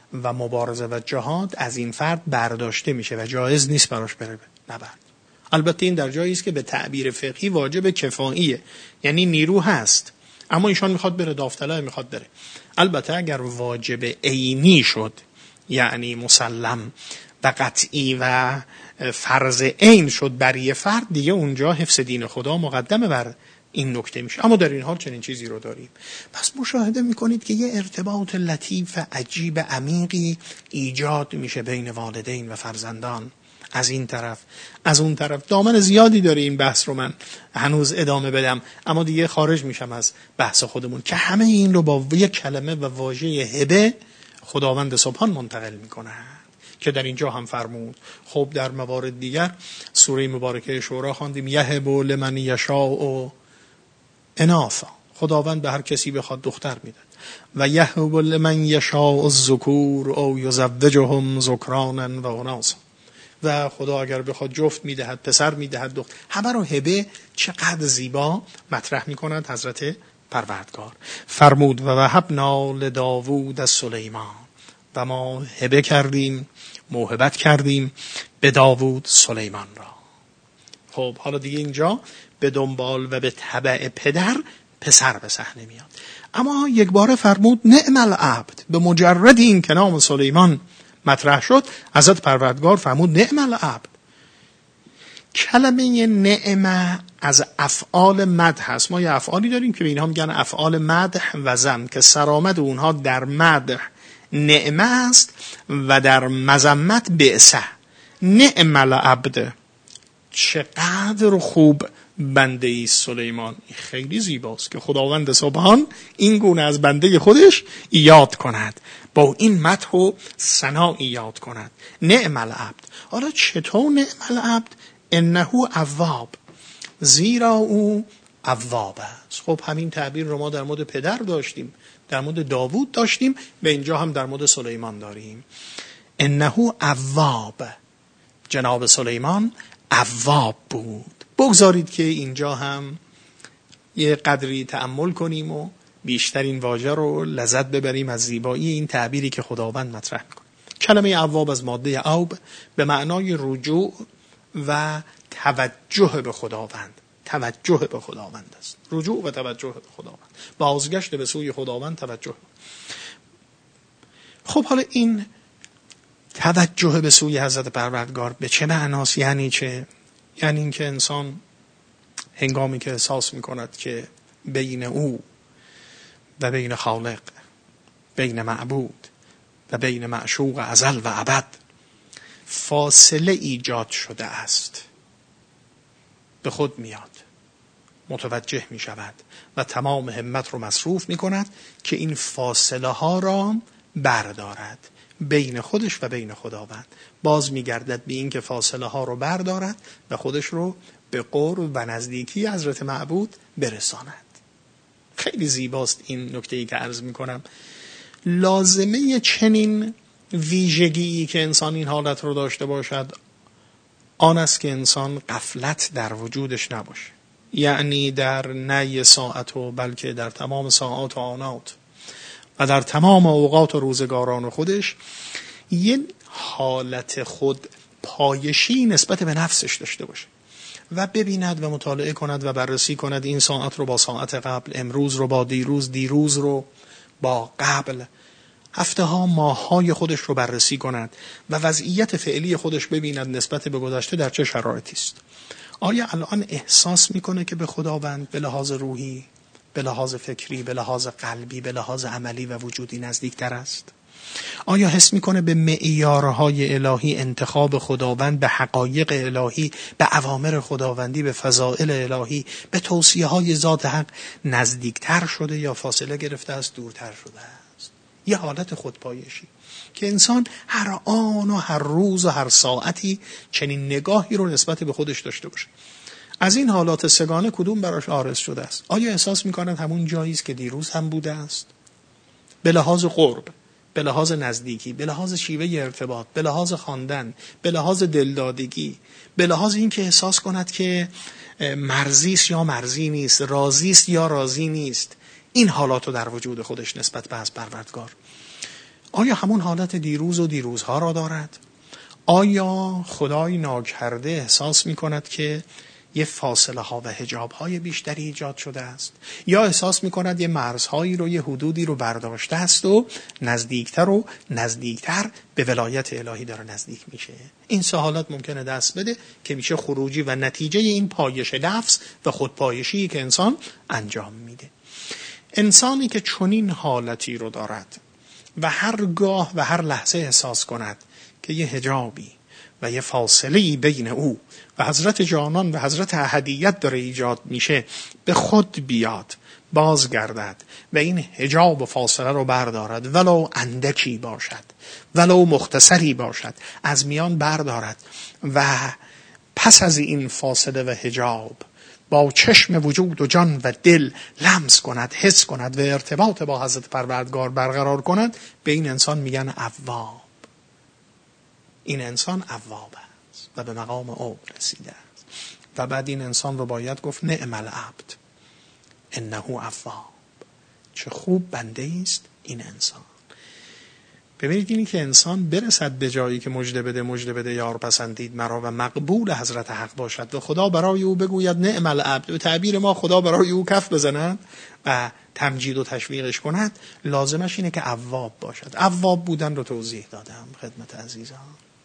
و مبارزه و جهاد از این فرد برداشته میشه و جایز نیست براش بره نبرد. البته این در جایی است که به تعبیر فقهی واجب کفاییه، یعنی نیرو هست اما ایشان میخواد بره، داوطلب میخواد بره. البته اگر واجب عینی شد، یعنی مسلم و قطعی و فرض عین شد برای فرد، دیگه اونجا حفظ دین خدا مقدمه بر این نکته میشه. اما در این حال چنین چیزی رو داریم. پس مشاهده میکنید که یه ارتباط لطیف عجیب عمیقی ایجاد میشه بین والدین و فرزندان. از این طرف از اون طرف دامن زیادی داره این بحث رو من هنوز ادامه بدم، اما دیگه خارج میشم از بحث خودمون که همه این رو با یک کلمه و واژه هبه خداوند سبحان منتقل میکنه که در اینجا هم فرمود. خب در موارد دیگر سوره مبارکه شورا خواندیم یهب لمن یشاء اناثا، خداوند به هر کسی بخواد دختر میده، و یهب لمن یشاء الذکور او یزوجهم ذکرانا و اناثا، و خدا اگر بخواد جفت میدهد، پسر میدهد، دختر. همه رو هبه چقدر زیبا مطرح میکند حضرت پروردگار. فرمود و وهبنا لداوود از سلیمان، و ما هبه کردیم، موهبت کردیم به داوود سلیمان را. خب حالا دیگه اینجا به دنبال و به تبع پدر پسر به صحنه میاد. اما یک بار فرمود نعم العبد، به مجرد این که نام سلیمان مطرح شد حضرت پروردگار فرمود نعم العبد. کلمه نعمه از افعال مدح هست. ما یه افعالی داریم که به اینها میگن افعال مدح و ذم که سرآمد اونها در مدح نعمه است و در مذمت بعثه. نعم العبد، چقدر خوب بنده ای سلیمان. خیلی زیباست که خداوند سبحان این گونه از بنده خودش یاد کند، با این مدح و ثنا یاد کند. نعم العبد. حالا چطور نعم العبد؟ انه اواب، زیرا او اواب است. خب همین تعبیر رو ما در مورد پدر داشتیم، در مورد داوود داشتیم، به اینجا هم در مورد سلیمان داریم. انه اواب، جناب سلیمان اواب بود. بگذارید که اینجا هم یه قدری تأمل کنیم و بیشتر این واژه رو لذت ببریم از زیبایی این تعبیری که خداوند مطرح میکنه. کلمه اواب از ماده اوب به معنای رجوع و توجه به خداوند، توجه به خداوند است. رجوع و توجه به خداوند، بازگشت به سوی خداوند، توجه. خب حالا این توجه به سوی حضرت پروردگار به چه معناست؟ یعنی چه؟ یعنی این که انسان هنگامی که احساس میکند که بین او و بین خالق، بین معبود و بین معشوق ازل و ابد فاصله ایجاد شده است، به خود میاد، متوجه می شود و تمام همت رو مصروف می کند که این فاصله ها را بردارد بین خودش و بین خداوند. باز می گردد به این که فاصله ها رو بردارد و خودش رو به قرب و نزدیکی حضرت معبود برساند. خیلی زیباست این نکته‌ای که عرض می کنم. لازمه چنین ویژگی که انسان این حالت رو داشته باشد آن است که انسان غفلت در وجودش نباشه، یعنی در نه ساعت و بلکه در تمام ساعات و آنات و در تمام اوقات و روزگاران خودش یه حالت خود پایشی نسبت به نفسش داشته باشه و ببیند و مطالعه کند و بررسی کند این ساعت رو با ساعت قبل، امروز رو با دیروز، دیروز رو با قبل، هفته ها ماه های خودش رو بررسی کند و وضعیت فعلی خودش ببیند نسبت به گذشته در چه شرایطی است. آیا الان احساس میکنه که به خداوند به لحاظ روحی، به لحاظ فکری، به لحاظ قلبی، به لحاظ عملی و وجودی نزدیکتر است؟ آیا حس میکنه به معیارهای الهی، انتخاب خداوند، به حقایق الهی، به اوامر خداوندی، به فضائل الهی، به توصیه های ذات حق نزدیکتر شده یا فاصله گرفته است، دورتر شده است؟ یه حالت خودپایشی که انسان هر آن و هر روز و هر ساعتی چنین نگاهی رو نسبت به خودش داشته باشه. از این حالات سگانه کدوم براش عارض شده است؟ آیا احساس می‌کند همون جایی است که دیروز هم بوده است؟ به لحاظ قرب، به لحاظ نزدیکی، به لحاظ شیوه ارتباط، به لحاظ خواندن، به لحاظ دلدادگی، به لحاظ این که احساس کند که مرزی است یا مرزی نیست، راضی است یا راضی نیست، این حالاتو در وجود خودش نسبت به از پروردگار آیا همون حالت دیروز و دیروزها را دارد؟ آیا خدای ناکرده احساس می کند که یه فاصله ها و حجاب های بیشتری ایجاد شده است؟ یا احساس می کند یه مرزهایی رو، یه حدودی رو برداشته است و نزدیکتر و نزدیکتر به ولایت الهی داره نزدیک میشه؟ این سه حالت ممکنه دست بده که میشه خروجی و نتیجه این پایش نفس و خودپایشی که انسان انجام میده. انسانی که چنین حالتی رو دارد و هرگاه و هر لحظه احساس کند که یه حجابی و یه فاصله‌ای بین او و حضرت جانان و حضرت احدیت داره ایجاد میشه، به خود بیاد، بازگردد و این حجاب و فاصله رو بردارد، ولو اندکی باشد، ولو مختصری باشد، از میان بردارد و پس از این فاصله و حجاب با چشم وجود و جان و دل لمس کند، حس کند و ارتباط با حضرت پروردگار برقرار کند، به این انسان میگن اواب. این انسان اواب است و به مقام اوب رسیده است. و بعد این انسان رو باید گفت نعم العبد انه اواب. چه خوب بنده است این انسان. ببینید اینی که انسان برسد به جایی که مژده بده مژده بده یار پسندید مرا و مقبول حضرت حق باشد و خدا برای او بگوید نعم العبد، و تعبیر ما خدا برای او کف بزند و تمجید و تشویقش کند، لازمش اینه که اواب باشد. اواب بودن رو توضیح دادم خدمت عزیزان.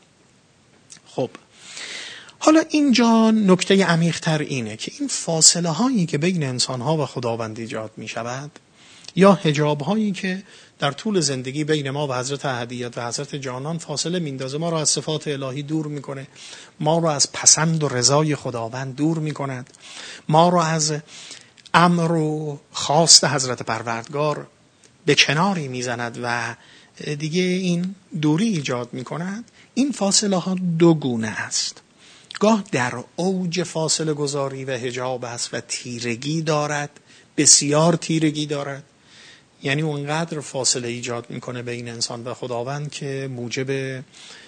خب حالا اینجا نکته عمیق‌تر اینه که این فاصله هایی که بین انسان ها و خداوند ایجاد می شود، یا حجاب هایی که در طول زندگی بین ما و حضرت احدیت و حضرت جانان فاصله میندازه، ما را از صفات الهی دور میکنه، ما را از پسند و رضای خداوند دور میکند، ما را از امر و خواست حضرت پروردگار به کناری میزند و دیگه این دوری ایجاد میکند. این فاصله ها دو گونه است. گاه در اوج فاصله گذاری و حجاب است و تیرگی دارد، بسیار تیرگی دارد، یعنی اونقدر فاصله ایجاد میکنه بین انسان و خداوند که موجب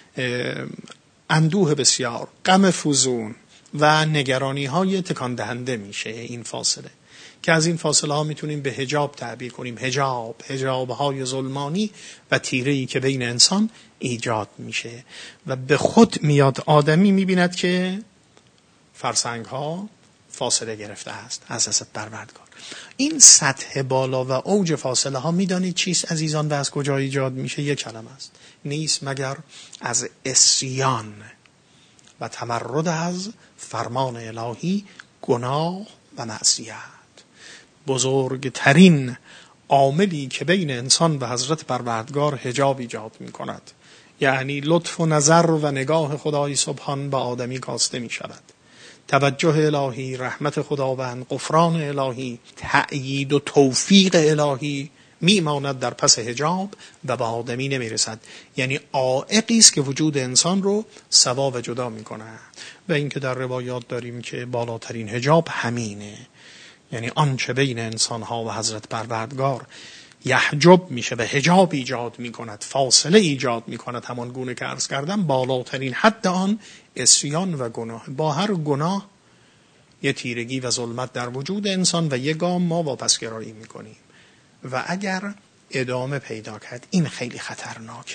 اندوه بسیار، غم فزون و نگرانی های تکان دهنده میشه. این فاصله که از این فاصله ها میتونیم به حجاب تعبیر کنیم، حجاب حجاب های ظلمانی و تیره‌ای که بین انسان ایجاد میشه و به خود میاد آدمی میبیند که فرسنگ ها فاصله گرفته است از حضرت پروردگار. این سطح بالا و اوج فاصله ها میدانید چیست عزیزان و از کجا ایجاد میشه؟ یک کلمه است، نیست مگر از عصیان و تمرد از فرمان الهی، گناه و معصیت. بزرگترین عاملی که بین انسان و حضرت پروردگار حجاب ایجاد میکند، یعنی لطف و نظر و نگاه خدای سبحان به آدمی کاسته میشود، توجه الهی، رحمت خداوند، غفران الهی، تأیید و توفیق الهی میماند در پس حجاب و به آدمی نمیرسد. یعنی عائقی است که وجود انسان رو سوا و جدا میکنه. و اینکه در روایات داریم که بالاترین حجاب همینه، یعنی آنچه بین انسان ها و حضرت پروردگار یحجب میشه و حجاب ایجاد میکند، فاصله ایجاد میکند، همان گونه که عرض کردم بالاترین حد آن عصیان و گناه. با هر گناه یه تیرگی و ظلمت در وجود انسان و یه گام ما واپسگرایی میکنیم و اگر ادامه پیدا کرد این خیلی خطرناکه.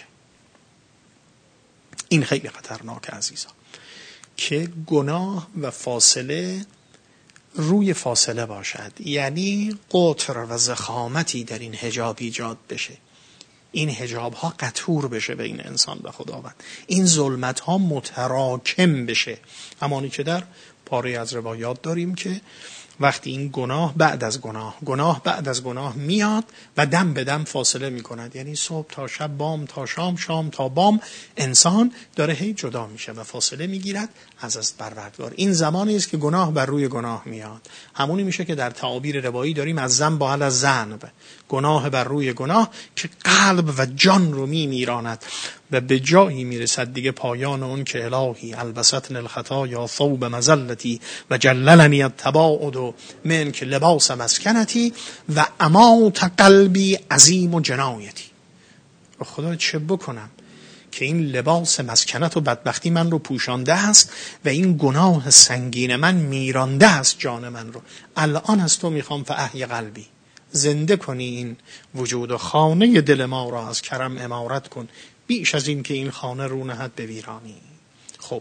این خیلی خطرناکه عزیزان که گناه و فاصله روی فاصله باشد، یعنی قطر و ضخامتی در این حجاب ایجاد بشه، این حجاب ها قطور بشه بین انسان و خداوند، این ظلمت ها متراکم بشه. همانی که در پاره از روایات داریم که وقتی این گناه بعد از گناه گناه بعد از گناه میاد و دم به دم فاصله میکند، یعنی صبح تا شب، بام تا شام، شام تا بام، انسان داره هی جدا میشه و فاصله میگیرد از از پروردگار. این زمانی است که گناه بر روی گناه میاد. همونی میشه که در تعابیر روایی داریم از ذنب علی ذنب، گناه بر روی گناه که قلب و جان رو میمیراند و به جایی میرسد دیگه پایان اون که الهی البستن الخطایا ثوب مزلتی و جللنی التباعد من که لباس مسکنتی و امات قلبی عظیم و جنایتی. خدا چه بکنم که این لباس مسکنت و بدبختی من رو پوشانده است و این گناه سنگین من میرانده است جان من رو. الان از تو میخوام فاحی قلبی، زنده کنی این وجود و خانه دل ما را از کرم عمارت کن، بیش از این که این خانه رو نهد به ویرانی. خب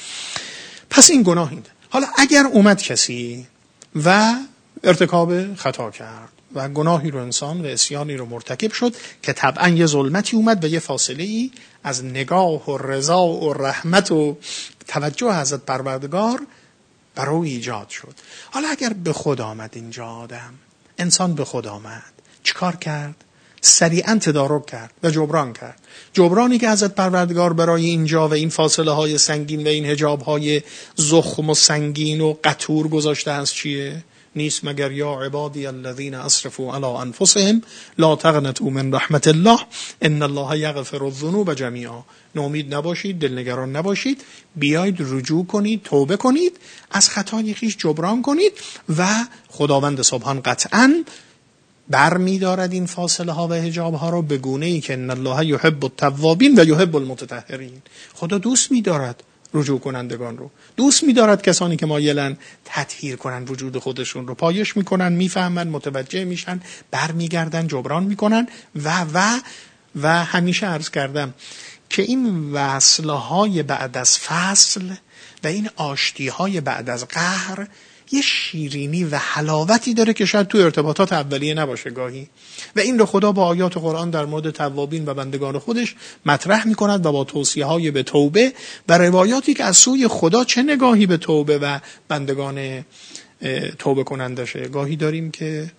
پس این گناه این. حالا اگر اومد کسی و ارتکاب خطا کرد و گناهی رو انسان و عصیانی رو مرتکب شد که طبعا یه ظلمتی اومد و یه فاصله ای از نگاه و رضا و رحمت و توجه حضرت پروردگار برای ایجاد شد. حالا اگر به خود آمد اینجا آدم، انسان به خود آمد، چیکار کرد؟ سریعا تدارک کرد و جبران کرد. جبرانی که حضرت پروردگار برای اینجا و این فاصله های سنگین و این حجاب های زخم و سنگین و قطور گذاشته است چیه؟ نیست مگر یا عبادی الذین اسرفوا علی انفسهم لا تقنطوا من رحمت الله ان الله یغفر الذنوب جمیعا. ناامید نباشید، دلنگران نباشید، بیایید رجوع کنید، توبه کنید، از خطای خویش جبران کنید و خداوند سبحان قطعاً بر می دارد این فاصله ها و حجاب ها را به گونه ای که ان الله یحب التوابین و یحب المتطهرین. خدا دوست می دارد رجوع کنندگان رو، دوست می دارد کسانی که مایلن تطهیر کنن وجود خودشون رو، پایش می کنن، می فهمن، متوجه میشن، بر می گردن، جبران می کنن و و و همیشه عرض کردم که این وصله های بعد از فصل و این آشتی های بعد از قهر یه شیرینی و حلاوتی داره که شاید تو ارتباطات اولیه نباشه گاهی، و این رو خدا با آیات قرآن در مورد توابین و بندگان خودش مطرح می کند و با توصیه های به توبه و روایاتی که از سوی خدا چه نگاهی به توبه و بندگان توبه کنندشه. گاهی داریم که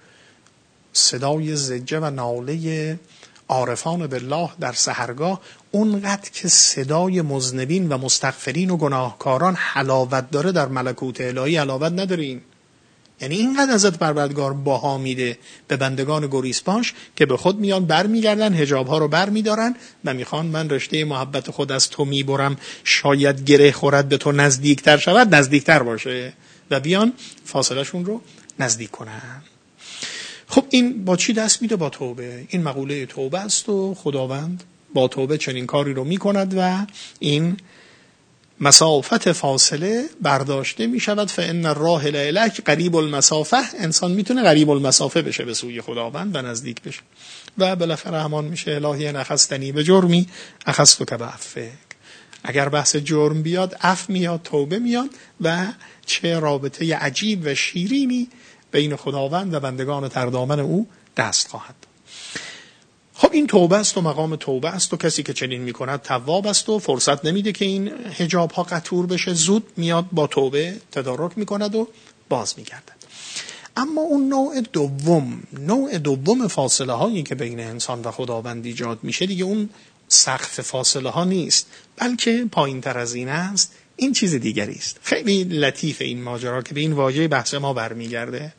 صدای زجه و ناله عارفان بالله در سحرگاه اونقدر که صدای مذنبین و مستغفرین و گناهکاران حلاوت داره در ملکوت الهی حلاوت نداره. این یعنی اینقدر حضرت پروردگار باها میده به بندگان گریزپاش که به خود میان بر میگردن، حجاب ها رو بر میدارن و میخوان من رشته محبت خود از تو میبرم، شاید گره خورد به تو نزدیکتر شود، نزدیکتر باشه و بیان فاصله شون رو نزدیک کنن. خب این با چی دست میده؟ با توبه. این مقوله توبه است و خداوند با توبه چنین کاری رو میکند و این مسافت فاصله برداشته میشود. فان الراحل الیک قریب المسافه، انسان میتونه قریب المسافه بشه به سوی خداوند و نزدیک بشه و بالاخره همان میشه الهی ان اخذتنی به جرمی اخذتک بعفوک. اگر بحث جرم بیاد عفو میاد، توبه میاد و چه رابطه عجیب و شیرینی بین خداوند و بندگان تردامن او دست خواهد. خب این توبه است و مقام توبه است و کسی که چنین میکند تواب است و فرصت نمیده که این حجاب ها قطور بشه، زود میاد با توبه تدارک میکند و باز میگردد. اما اون نوع دوم، نوع دوم فاصله هایی که بین انسان و خداوند ایجاد میشه دیگه اون سقف فاصله ها نیست، بلکه پایین تر از این است. این چیز دیگری است. خیلی لطیف این ماجرا که به این واژه بحث ما برمیگرده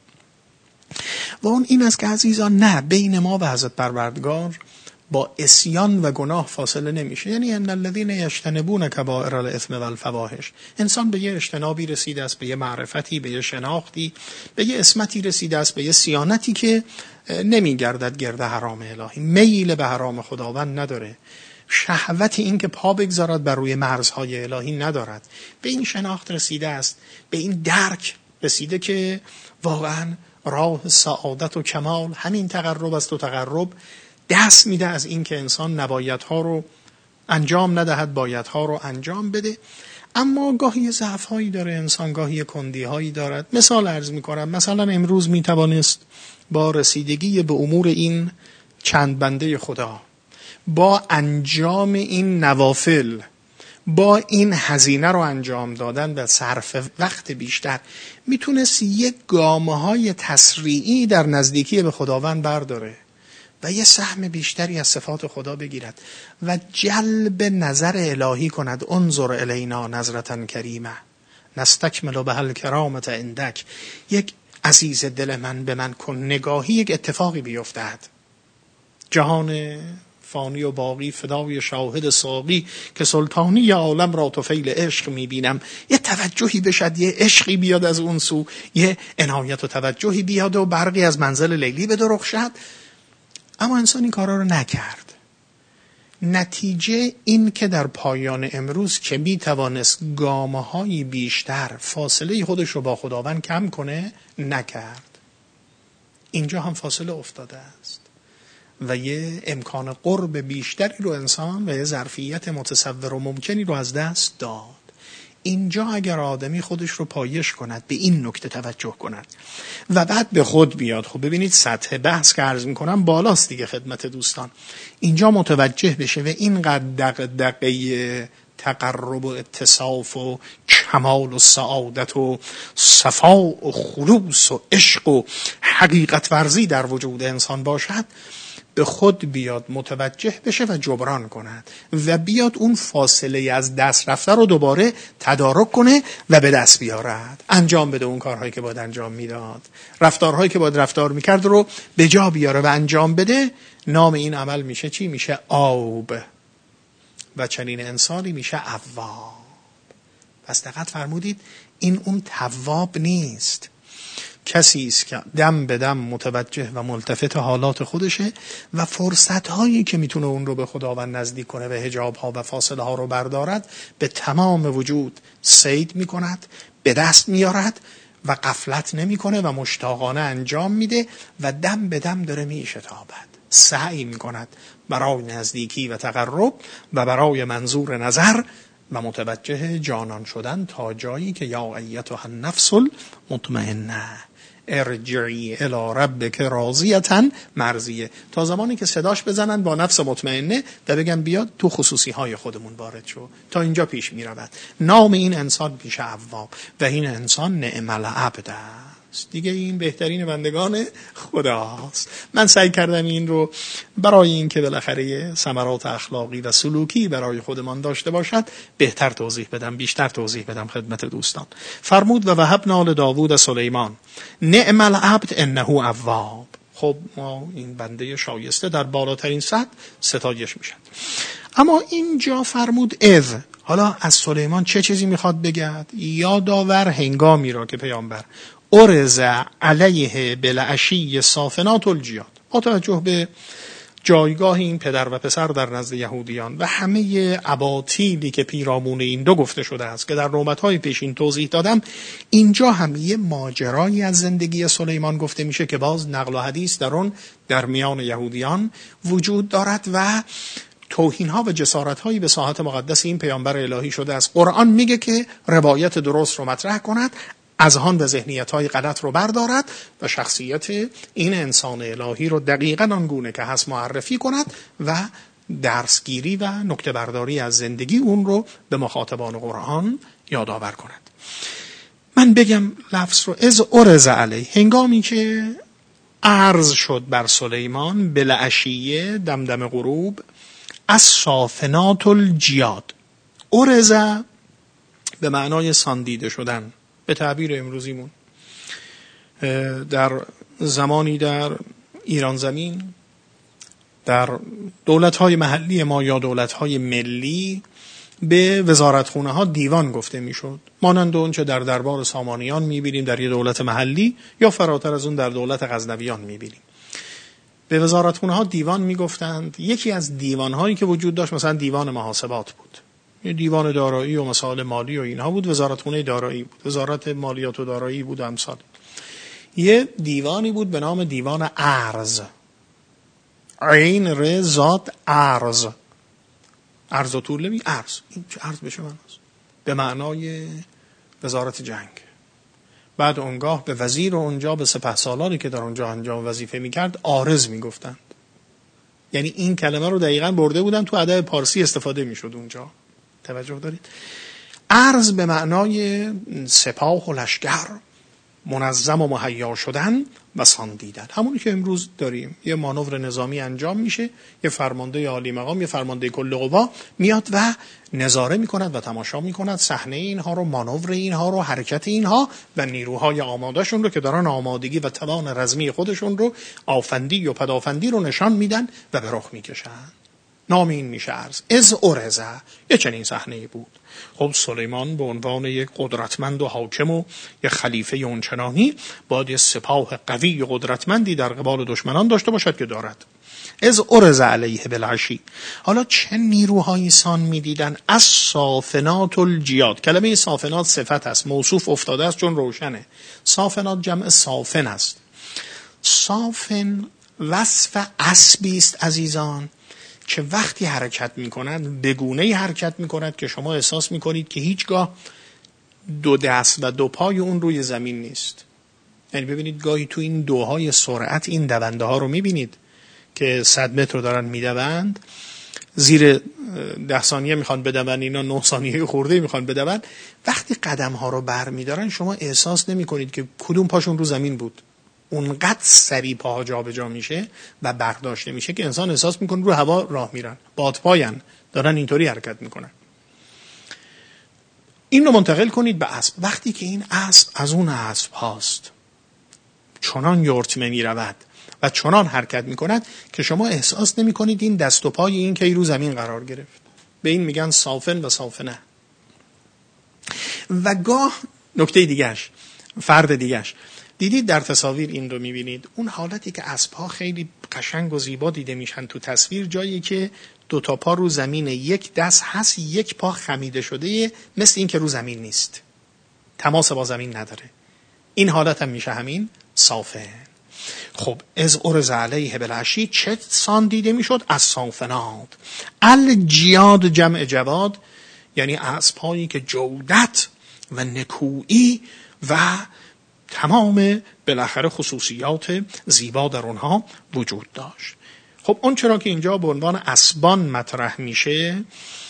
و اون این است که عزیزان نه، بین ما و حضرت پروردگار با عصیان و گناه فاصله نمیشه. یعنی ان الذين یجتنبون کبائر الاثم والفواحش، انسان به یه اجتنابی رسیده است، به یه معرفتی، به یه شناختی، به یه عصمتی رسیده است، به یه صیانتی که نمیگردد گرد حرام الهی، میل به حرام خداوند نداره، شهوت این که پا بگذارد بر روی مرزهای الهی ندارد. به این شناخت رسیده است، به این درک رسیده که واقعا راه سعادت و کمال همین تقرب است و تقرب دست میده از این که انسان نبایدها رو انجام ندهد، بایدها رو انجام بده. اما گاهی ضعف هایی داره انسان، گاهی کندی هایی دارد. مثال عرض میکنم، مثلا امروز میتوانست با رسیدگی به امور این چند بنده خدا، با انجام این نوافل، با این هزینه رو انجام دادن و صرف وقت بیشتر، میتونست یک گامه های تسریعی در نزدیکی به خداوند برداره و یه سهم بیشتری از صفات خدا بگیرد و جلب نظر الهی کند. انظر الینا نظرة کریمه نستکمل بها الکرامة عندک. یک عزیز دل من به من کن نگاهی، یک اتفاقی بیفتد. جهان فانی و باقی فدای شاهد ساقی که سلطانی عالم را طفیل عشق میبینم. یه توجهی بشد، یه عشقی بیاد از اون سو، یه عنایت و توجهی بیاد و برقی از منزل لیلی بدرخشد. اما انسان این کارا رو نکرد. نتیجه این که در پایان امروز که میتوانست گامه‌های بیشتر فاصله خودش رو با خداوند کم کنه، نکرد. اینجا هم فاصله افتاده است و یه امکان قرب بیشتری رو انسان و یه ظرفیت متصور و ممکنی رو از دست داد. اینجا اگر آدمی خودش رو پایش کند، به این نکته توجه کند و بعد به خود بیاد، خب ببینید سطح بحث که عرض میکنم بالاست دیگه خدمت دوستان، اینجا متوجه بشه و اینقدر دغدغه تقرب و اتصاف و کمال و سعادت و صفا و خلوص و عشق و حقیقت ورزی در وجود انسان باشد، به خود بیاد، متوجه بشه و جبران کند و بیاد اون فاصله از دست رفته رو دوباره تدارک کنه و به دست بیارد، انجام بده اون کارهایی که باید انجام میداد، رفتارهایی که باید رفتار میکرد رو به جا بیاره و انجام بده. نام این عمل میشه چی؟ میشه آوب و چنین انسانی میشه اواب. پس دقت فرمودید این اون تواب نیست، کسی است که دم به دم متوجه و ملتفت حالات خودشه و فرصت‌هایی که میتونه اون رو به خداوند نزدیک کنه و حجاب‌ها و فاصله ها رو بردارد به تمام وجود صید میکند، به دست میارد و غفلت نمیکنه و مشتاقانه انجام میده و دم به دم داره میشتابد، سعی میکند برای نزدیکی و تقرب و برای منظور نظر و متوجه جانان شدن تا جایی که یا ایتها النفس المطمئنه ارجعی الی ربک راضیة مرضیه، تا زمانی که صداش بزنن با نفس مطمئنه و بگن بیاد تو خصوصی های خودمون وارد شو. تا اینجا پیش می رود. نام این انسان پیش اواب و این انسان نعم العبد است دیگه، این بهترین بندگان خداست. من سعی کردم این رو برای این که بالاخره ثمرات اخلاقی و سلوکی برای خودمان داشته باشد بهتر توضیح بدم، بیشتر توضیح بدم خدمت دوستان. فرمود و وهبنا لداوود سلیمان نعم العبد انه اواب. خب ما این بنده شایسته در بالاترین سطح ستایش میشد. اما اینجا فرمود اذ، حالا از سلیمان چه چیزی میخواد بگد؟ یادآور هنگامی را که پیامبر ارز علیه بالعشی صافنات الجیاد، با توجه به جایگاه این پدر و پسر در نزد یهودیان و همه اباطیلی که پیرامون این دو گفته شده است که در نوبت‌های پیشین توضیح دادم، اینجا هم یه ماجرایی از زندگی سلیمان گفته میشه که باز نقل و حدیث در اون در میان یهودیان وجود دارد و توهین‌ها و جسارت‌هایی به ساحت مقدس این پیامبر الهی شده است. قرآن میگه که روایت درست رو مطرح کند، اذهان و ذهنیت‌های غلط رو بردارد و شخصیت این انسان الهی رو دقیقاً آنگونه که هست معرفی کند و درسگیری و نکته برداری از زندگی اون رو به مخاطبان قرآن یادآور کند. من بگم لفظ رو از ارز علیه، هنگامی که عرض شد بر سلیمان بالعشیه دمدم غروب از صافنات الجیاد. ارز به معنای ساندیده شدن، به تعبیر امروزیمون در زمانی در ایران زمین در دولت‌های محلی ما یا دولت‌های ملی به وزارتخونه ها دیوان گفته میشد، مانند اون چه در دربار سامانیان میبینیم در یه دولت محلی یا فراتر از اون در دولت غزنویان میبینیم. به وزارتخونه ها دیوان میگفتند. یکی از دیوان هایی که وجود داشت مثلا دیوان محاسبات بود، یه دیوان دارایی و مسائل مالی و اینها بود، وزارتخونه دارایی بود، وزارت مالیات و دارایی بود و امثال. یه دیوانی بود به نام دیوان ارز، عین ر زاد ارز، ارز و طول می ارز، این چه ارز بشه معناست؟ به معنای وزارت جنگ. بعد اونگاه به وزیر و اونجا به سپهسالاری که در اونجا انجام وظیفه میکرد عارض میگفتند. یعنی این کلمه رو دقیقاً برده بودن تو ادب پارسی استفاده میشد اونجا. توجه دارید؟ ارز به معنای سپاه و لشکر، منظم و مهیا شدن و ساندیدن، همونی که امروز داریم. یه مانور نظامی انجام میشه، یه فرمانده عالی مقام، یه فرمانده کل قوا میاد و نظاره میکند و تماشا میکند صحنه اینها رو، مانور اینها رو، حرکت اینها و نیروهای آمادهشون رو که دارن آمادگی و توان رزمی خودشون رو، آفندی و پدافندی رو نشان میدن و به رخ میکشن. نام این میشه ارز. از ارزه یه چنین صحنه‌ای بود. خب سلیمان به عنوان یک قدرتمند و حاکم و یک خلیفه اونچنانی باید یک سپاه قوی و قدرتمندی در قبال دشمنان داشته باشد که دارد. از ارز علیه بالعشی. حالا چه نیروهایی سان میدیدن؟ از صافنات الجیاد. کلمه صافنات صفت است، موصوف افتاده است چون روشنه. صافنات جمع صافن است. صافن وصف اسبی است عزیزان که وقتی حرکت میکند به گونه‌ای حرکت میکند که شما احساس میکنید که هیچگاه دو دست و دو پای اون روی زمین نیست. یعنی ببینید گاهی تو این دوهای سرعت این دونده ها رو میبینید که صد متر رو دارن میدوند، زیر ده ثانیه میخوان بدون، اینا نه ثانیه خورده میخوان بدون. وقتی قدم ها رو بر میدارن شما احساس نمی کنید که کدوم پاشون رو زمین بود. اونقدر سریع پاها جا به جا میشه و برداشته میشه که انسان احساس میکنه رو هوا راه میرن، بادپاین دارن اینطوری حرکت میکنن. این رو منتقل کنید به اسب. وقتی که این اسب از اون اسب هاست چنان یورتمه میرود و چنان حرکت میکند که شما احساس نمی کنید این دست و پای این که رو زمین قرار گرفت. به این میگن صافن و صافنه. و گاه نکته دیگهش، فرد دیگهش، دیدید در تصاویر این رو میبینید، اون حالتی که اسب‌ها خیلی قشنگ و زیبا دیده میشن تو تصویر، جایی که دو تا پا رو زمین، یک دست هست، یک پا خمیده شده، مثل این که رو زمین نیست، تماس با زمین نداره. این حالت هم میشه همین صافن. خب از ارز علیه بالعشی چه سان دیده میشد؟ از صافنات. الجیاد جمع جواد، یعنی اسب‌هایی که جودت و نکویی و تمام بالاخره خصوصیات زیبا در اونها وجود داشت. خب اون چرا که اینجا به عنوان اسبان مطرح میشه،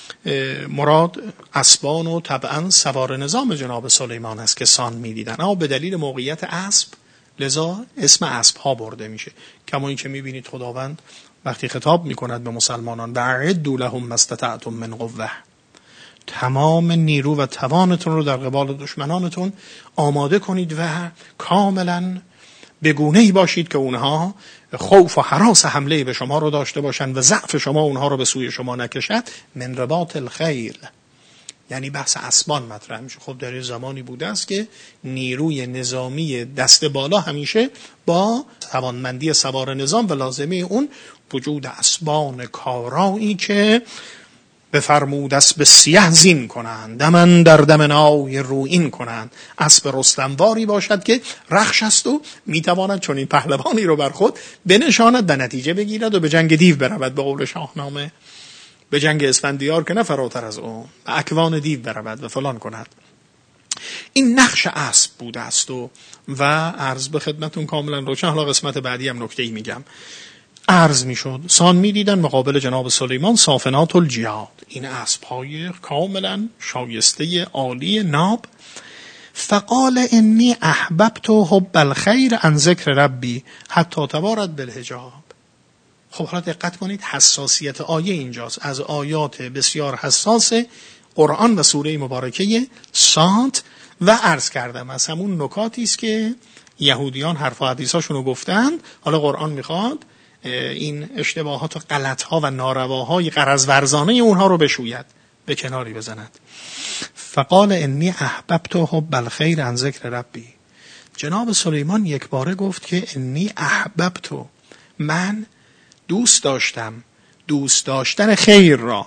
مراد اسبان و طبعا سوار نظام جناب سلیمان است که سان میدیدن، اما به دلیل موقعیت اسب لذا اسم اسب ها برده میشه. کما این که میبینید خداوند وقتی خطاب میکند به مسلمانان وَأَعِدُّوا لَهُم مَا اسْتَطَعْتُم مِّن قُوَّةٍ، تمام نیرو و توانتون رو در قبال دشمنانتون آماده کنید و کاملا به گونه‌ای باشید که اونها خوف و هراس حمله به شما رو داشته باشند و ضعف شما اونها رو به سوی شما نکشد. من رباط الخیل، یعنی بحث اسبان مطرح میشه. خب در زمانی بوده است که نیروی نظامی دست بالا همیشه با توانمندی سوار نظام و لازمه اون وجود اسبان کارایی که بفرمود اسب سیه زین کنند، دمن در دم نای رویین کنند. اسب رستمواری باشد که رخش است و میتواند چون این پهلوانی رو بر خود بنشاند و نتیجه بگیرد و به جنگ دیو برود، به قول شاهنامه به جنگ اسفندیار که نه فراتر از اون، اکوان دیو برود و فلان کند. این نقش اسب بوده است و و عرض به خدمتون کاملا روشن. حالا قسمت بعدی هم نکته‌ای میگم. عرض میشد سان میدیدن مقابل جناب سلیمان صافنات الجیاد، این اسب‌های کاملا شایسته عالی ناب. فقال انی احببت حب الخیر عن ذکر ربی حتی تبارد بالحجاب. خب حالا دقت کنید، حساسیت آیه اینجاست، از آیات بسیار حساس قرآن و سوره مبارکه صاد. و عرض کردم از همون نکاتی است که یهودیان حرف و حدیثاشون رو گفتند، حالا قرآن میخواد این اشتباهات و غلط‌ها و نارواهای غرض ورزانه اونها رو بشوید، به کناری بزند. فقال انی احببت حب الخیر عن ذکر ربی. جناب سلیمان یک باره گفت که انی احببت، من دوست داشتم، دوست داشتن خیر را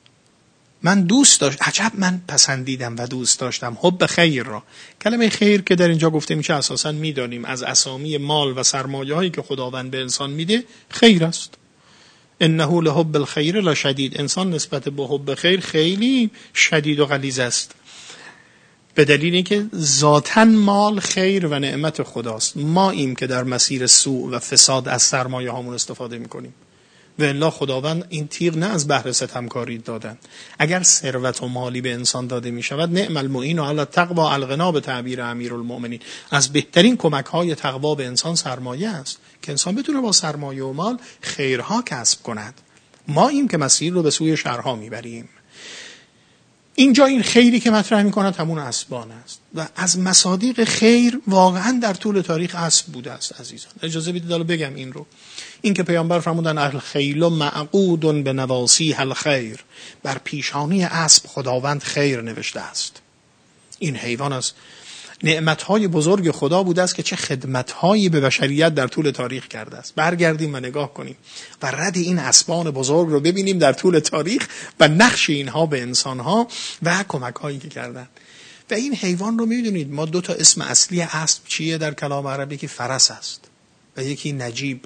من دوست داشت، عجب من پسندیدم و دوست داشتم حب خیر را. کلمه خیر که در اینجا گفته میشه اساساً میدانیم از اسامی مال و سرمایه هایی که خداوند به انسان میده خیر است. انه لحب الخیر لشدید، انسان نسبت به حب خیر خیلی شدید و غلیظ است، به دلیل اینکه ذاتاً مال خیر و نعمت خداست. ما ایم که در مسیر سوء و فساد از سرمایه هامون استفاده میکنیم. و الا خداوند این تیغ نه از بهر ستمکاری دادن. اگر ثروت و مالی به انسان داده می شود، نعم المعین علی التقوی الغنا به تعبیر امیرالمؤمنین، از بهترین کمک های تقوا به انسان سرمایه است که انسان بتونه با سرمایه و مال خیرها کسب کند. ما این که مسیر رو به سوی شرها میبریم. اینجا این خیری که مطرح میکند همون اسبان است و از مصادیق خیر واقعا در طول تاریخ اسب بوده است. عزیزان اجازه بدید حالا بگم این رو. این که پیامبر فرمودن الخیل معقود به نواسیها الخیر، بر پیشانی اسب خداوند خیر نوشته است. این حیوان از نعمتهای بزرگ خدا بوده است که چه خدمتهایی به بشریت در طول تاریخ کرده است. برگردیم و نگاه کنیم و رد این اسبان بزرگ رو ببینیم در طول تاریخ و نقش اینها به انسانها و کمکهایی که کردن. و این حیوان رو میدونید ما دو تا اسم اصلی اسب چیه در کلام عربی؟ که فرس است. و یکی نجیب.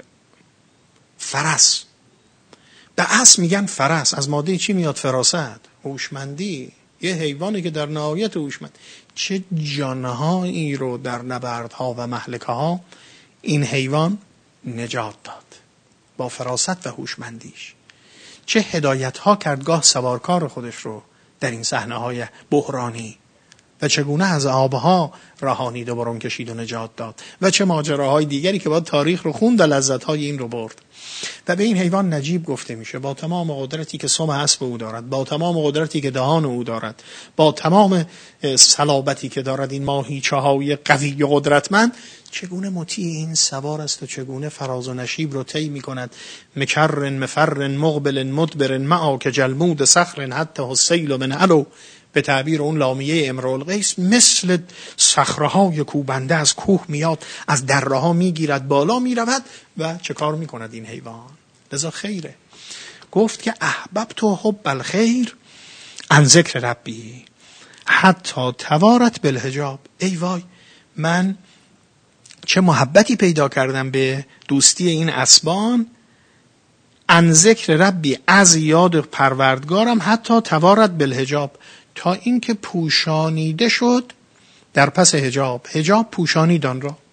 فرس، به اسب میگن فرس. از ماده چی میاد فراست؟ هوشمندی. یه حیوانی که در نهایت هوشمند. چه جانهایی رو در نبردها و مهلکه ها این حیوان نجات داد با فراست و هوشمندیش. چه هدایت ها کرد گاه سوارکار خودش رو در این صحنه های بحرانی و چگونه از آبها رهانید و برون کشید و نجات داد و چه ماجراهای دیگری که باید تاریخ رو خوند و لذت های این رو برد. و به این حیوان نجیب گفته میشه با تمام قدرتی که سم اسب او دارد، با تمام قدرتی که دهان او دارد، با تمام صلابتی که دارد این ماهیچه های قوی و قدرتمند، چگونه مطیع این سوار است و چگونه فراز و نشیب رو طی میکند. مکر مفر مقبل مدبر معا که جلمود صخر حتی السیل من علو. به تعبیر اون لامیه امرؤ القیس مثل صخره‌های کوبنده از کوه میاد، از دره‌ها میگیرد، بالا میرود و چه کار میکند این حیوان؟ لذا خیره. گفت که احببت حب الخیر عن ذکر ربی حتی توارت بالحجاب. ای وای، من چه محبتی پیدا کردم به دوستی این اسبان. عن ذکر ربی، از یاد پروردگارم، حتی توارت بالحجاب، تا اینکه پوشانیده شد در پس حجاب. حجاب پوشانید آن را.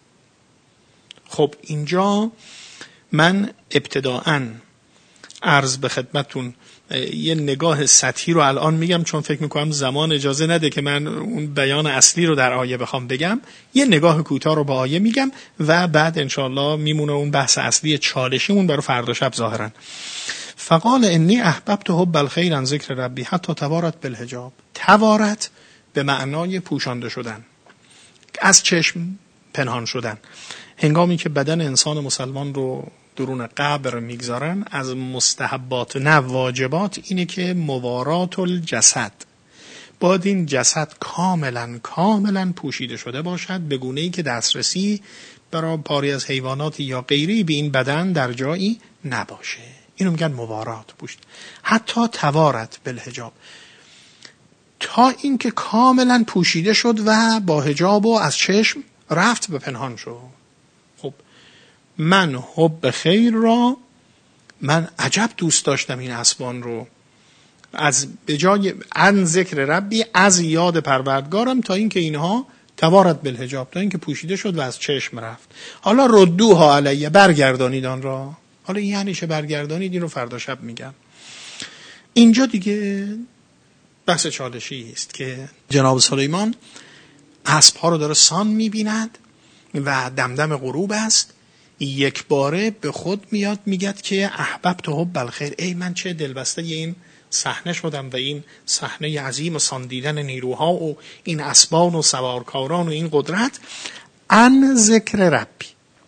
خب اینجا من ابتداءً عرض به خدمتون یه نگاه سطحی رو الان میگم، چون فکر میکنم زمان اجازه نده که من اون بیان اصلی رو در آیه بخوام بگم. یه نگاه کوتاه رو به آیه میگم و بعد انشاءالله میمونه اون بحث اصلی چالشیمون برای فردا شب ظاهرا. فقال انی احببت حب الخیر عن ذکر ربی حتی توارت بالحجاب. توارت به معنای پوشانده شدن، از چشم پنهان شدن. هنگامی که بدن انسان مسلمان رو درون قبر میگذارن، از مستحبات نه واجبات اینه که موارات الجسد، باید این جسد کاملا کاملا پوشیده شده باشد، به گونه‌ای که دسترسی برای پاری از حیوانات یا غیری به این بدن در جایی نباشه. اینو میگن موارات پوشت. حتی توارت بالحجاب، تا اینکه کاملا پوشیده شد و با حجاب و از چشم رفت به پنهان شد. خب من حب خیر را، من عجب دوست داشتم این اسبان رو، از به جای عن ذکر ربی، از یاد پروردگارم، تا اینکه اینها توارت بالحجاب، تا اینکه پوشیده شد و از چشم رفت. حالا ردوها علیه، برگردانید آن را. حالا این یعنی چه برگردانید؟ این رو فردا شب میگم. اینجا دیگه بحث چالشی است که جناب سلیمان اسب‌ها رو داره سان می‌بیند و دمدم غروب است. یک باره به خود میاد میگد که احببت حب الخیر، ای من چه دلبسته این صحنه شدم و این صحنه عظیم و سان دیدن نیروها و این اسبان و سوارکاران و این قدرت. عن ذکر ربی،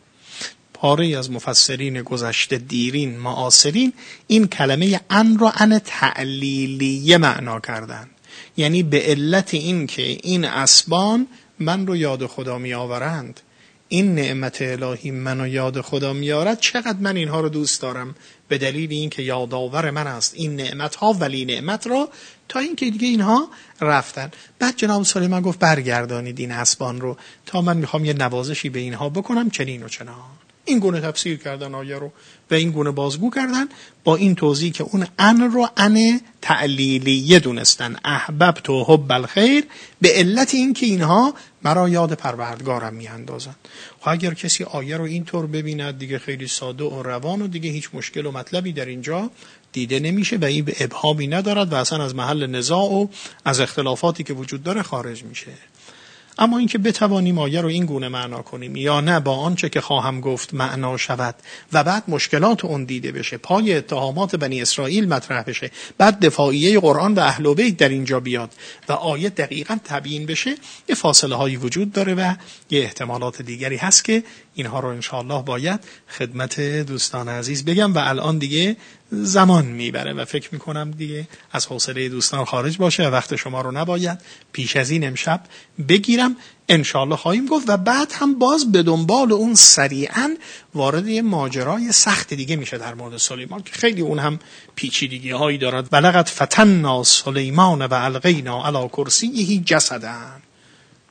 پاره از مفسرین گذشته دیرین معاصرین این کلمه عن را عن تعلیلیه معنا کردند، یعنی به علت این که این اسبان من رو یاد خدا می آورند، این نعمت الهی منو یاد خدا میارد، چقدر من اینها رو دوست دارم، به دلیل این که یادآور من است این نعمت ها، ولی نعمت را، تا اینکه دیگه اینها رفتن. بعد جناب سلیمان گفت برگردانید این اسبان رو تا من میخوام یه نوازشی به اینها بکنم، چنین و چنان. این گونه تفسیر کردن آیه رو و این گونه بازگو کردن، با این توضیح که اون ان رو ان تعلیلیه دونستن. احببت و حب الخیر، به علت این که اینها مرا یاد پروردگارم میاندازن. خب اگر کسی آیه رو اینطور ببیند دیگه خیلی ساده و روان و دیگه هیچ مشکل و مطلبی در اینجا دیده نمیشه و این به ابهامی ندارد و اصلا از محل نزاع و از اختلافاتی که وجود داره خارج میشه. اما اینکه بتوانیم آیه رو این گونه معنا کنیم یا نه با آنچه که خواهم گفت معنا شود و بعد مشکلات اون دیده بشه، پای اتهامات بنی اسرائیل مطرح بشه، بعد دفاعیه قرآن و اهل بیت در اینجا بیاد و آیه دقیقاً تبیین بشه، یه فاصله هایی وجود داره و یه احتمالات دیگری هست که اینها رو انشاءالله باید خدمت دوستان عزیز بگم و الان دیگه زمان میبره و فکر میکنم دیگه از حوصله دوستان خارج باشه و وقت شما رو نباید پیش از این امشب بگیرم. انشاءالله خواهیم گفت و بعد هم باز به دنبال اون سریعا وارد یه ماجرای سخت دیگه میشه در مورد سلیمان که خیلی اون هم پیچیدگی هایی دارد. ولقد فتنا سلیمان و القینا علی کرسیه جسدا.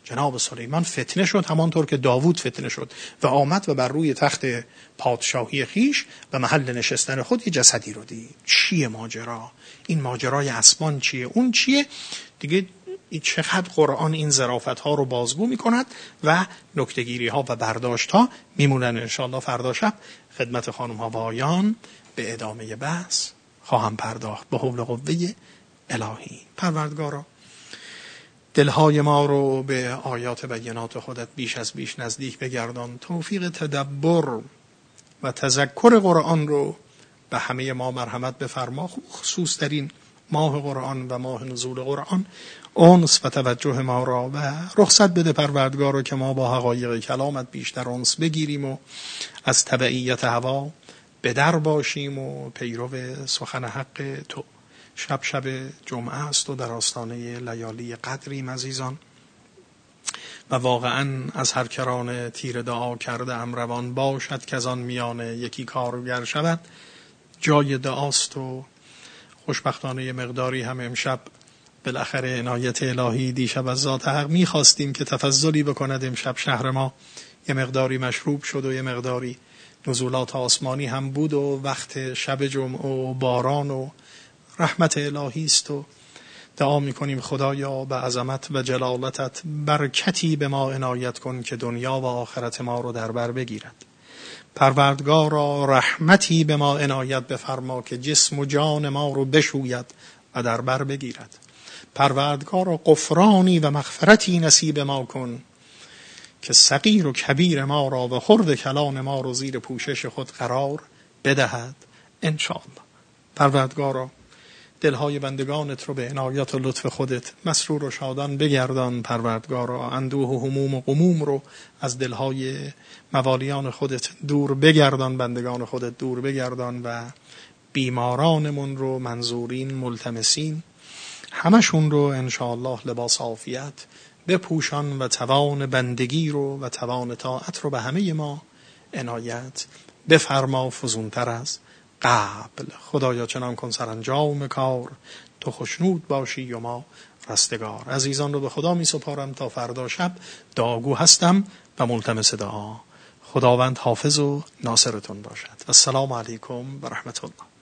جناب سلیمان فتنه شد همانطور که داوود فتنه شد و آمد و بر روی تخت پادشاهی خیش و محل نشستن خود یه جسدی رو دید. چیه ماجرا؟ این ماجرای اسبان چیه؟ اون چیه؟ دیگه چقدر قرآن این ظرافت ها رو بازگو می کند و نکتگیری ها و برداشت ها میمونن. انشاءالله فردا شب خدمت خانم ها و آیان به ادامه بحث خواهم پرداخت به حول قوه الهی. پروردگارا دلهای ما رو به آیات بینات خودت بیش از بیش نزدیک بگردان. توفیق تدبر و تذکر قرآن رو به همه ما مرحمت بفرما. خصوص در این ماه قرآن و ماه نزول قرآن انس و توجه ما را و رخصت بده پروردگارا که ما با حقایق کلامت بیشتر انس بگیریم و از تبعیت هوا به در باشیم و پیرو سخن حق تو. شب شب جمعه است و در آستانه لیالی قدریم عزیزان و واقعا از هر کرانه تیر دعا کرده ام روان باشد که از آن میانه یکی کارگر شود جای دعاست و خوشبختانه مقداری هم امشب بالاخره عنایت الهی دیشب از ذات حق میخواستیم که تفضلی بکند. امشب شهر ما یه مقداری مشروب شد و یه مقداری نزولات آسمانی هم بود و وقت شب جمعه و باران و رحمت الهی است و دعا میکنیم خدایا به عظمت و جلالتت برکتی به ما عنایت کن که دنیا و آخرت ما رو در بر بگیرد. پروردگارا رحمتی به ما عنایت بفرما که جسم و جان ما رو بشوید و در بر بگیرد. پروردگارا غفرانی و مغفرتی نصیب ما کن که صغیر و کبیر ما را و خرد کلان ما رو زیر پوشش خود قرار بدهد انشاءالله. پروردگارا دلهای بندگانت رو به عنایت و لطف خودت مسرور و شادان بگردان. پروردگارا اندوه و هموم و غموم رو از دلهای موالیان خودت دور بگردان، بندگان خودت دور بگردان و بیمارانمون رو منظورین ملتمسین همشون رو انشاءالله لباس عافیت بپوشان و توان بندگی رو و توان طاعت رو به همه ما عنایت بفرما فزونتر از قبل. خدایا چنان کن سرانجام کار تو خشنود باشی و ما رستگار. عزیزان رو به خدا می سپارم تا فردا شب دعاگو هستم و ملتمس دعا. خداوند حافظ و ناصرتون باشد. السلام علیکم و رحمت الله.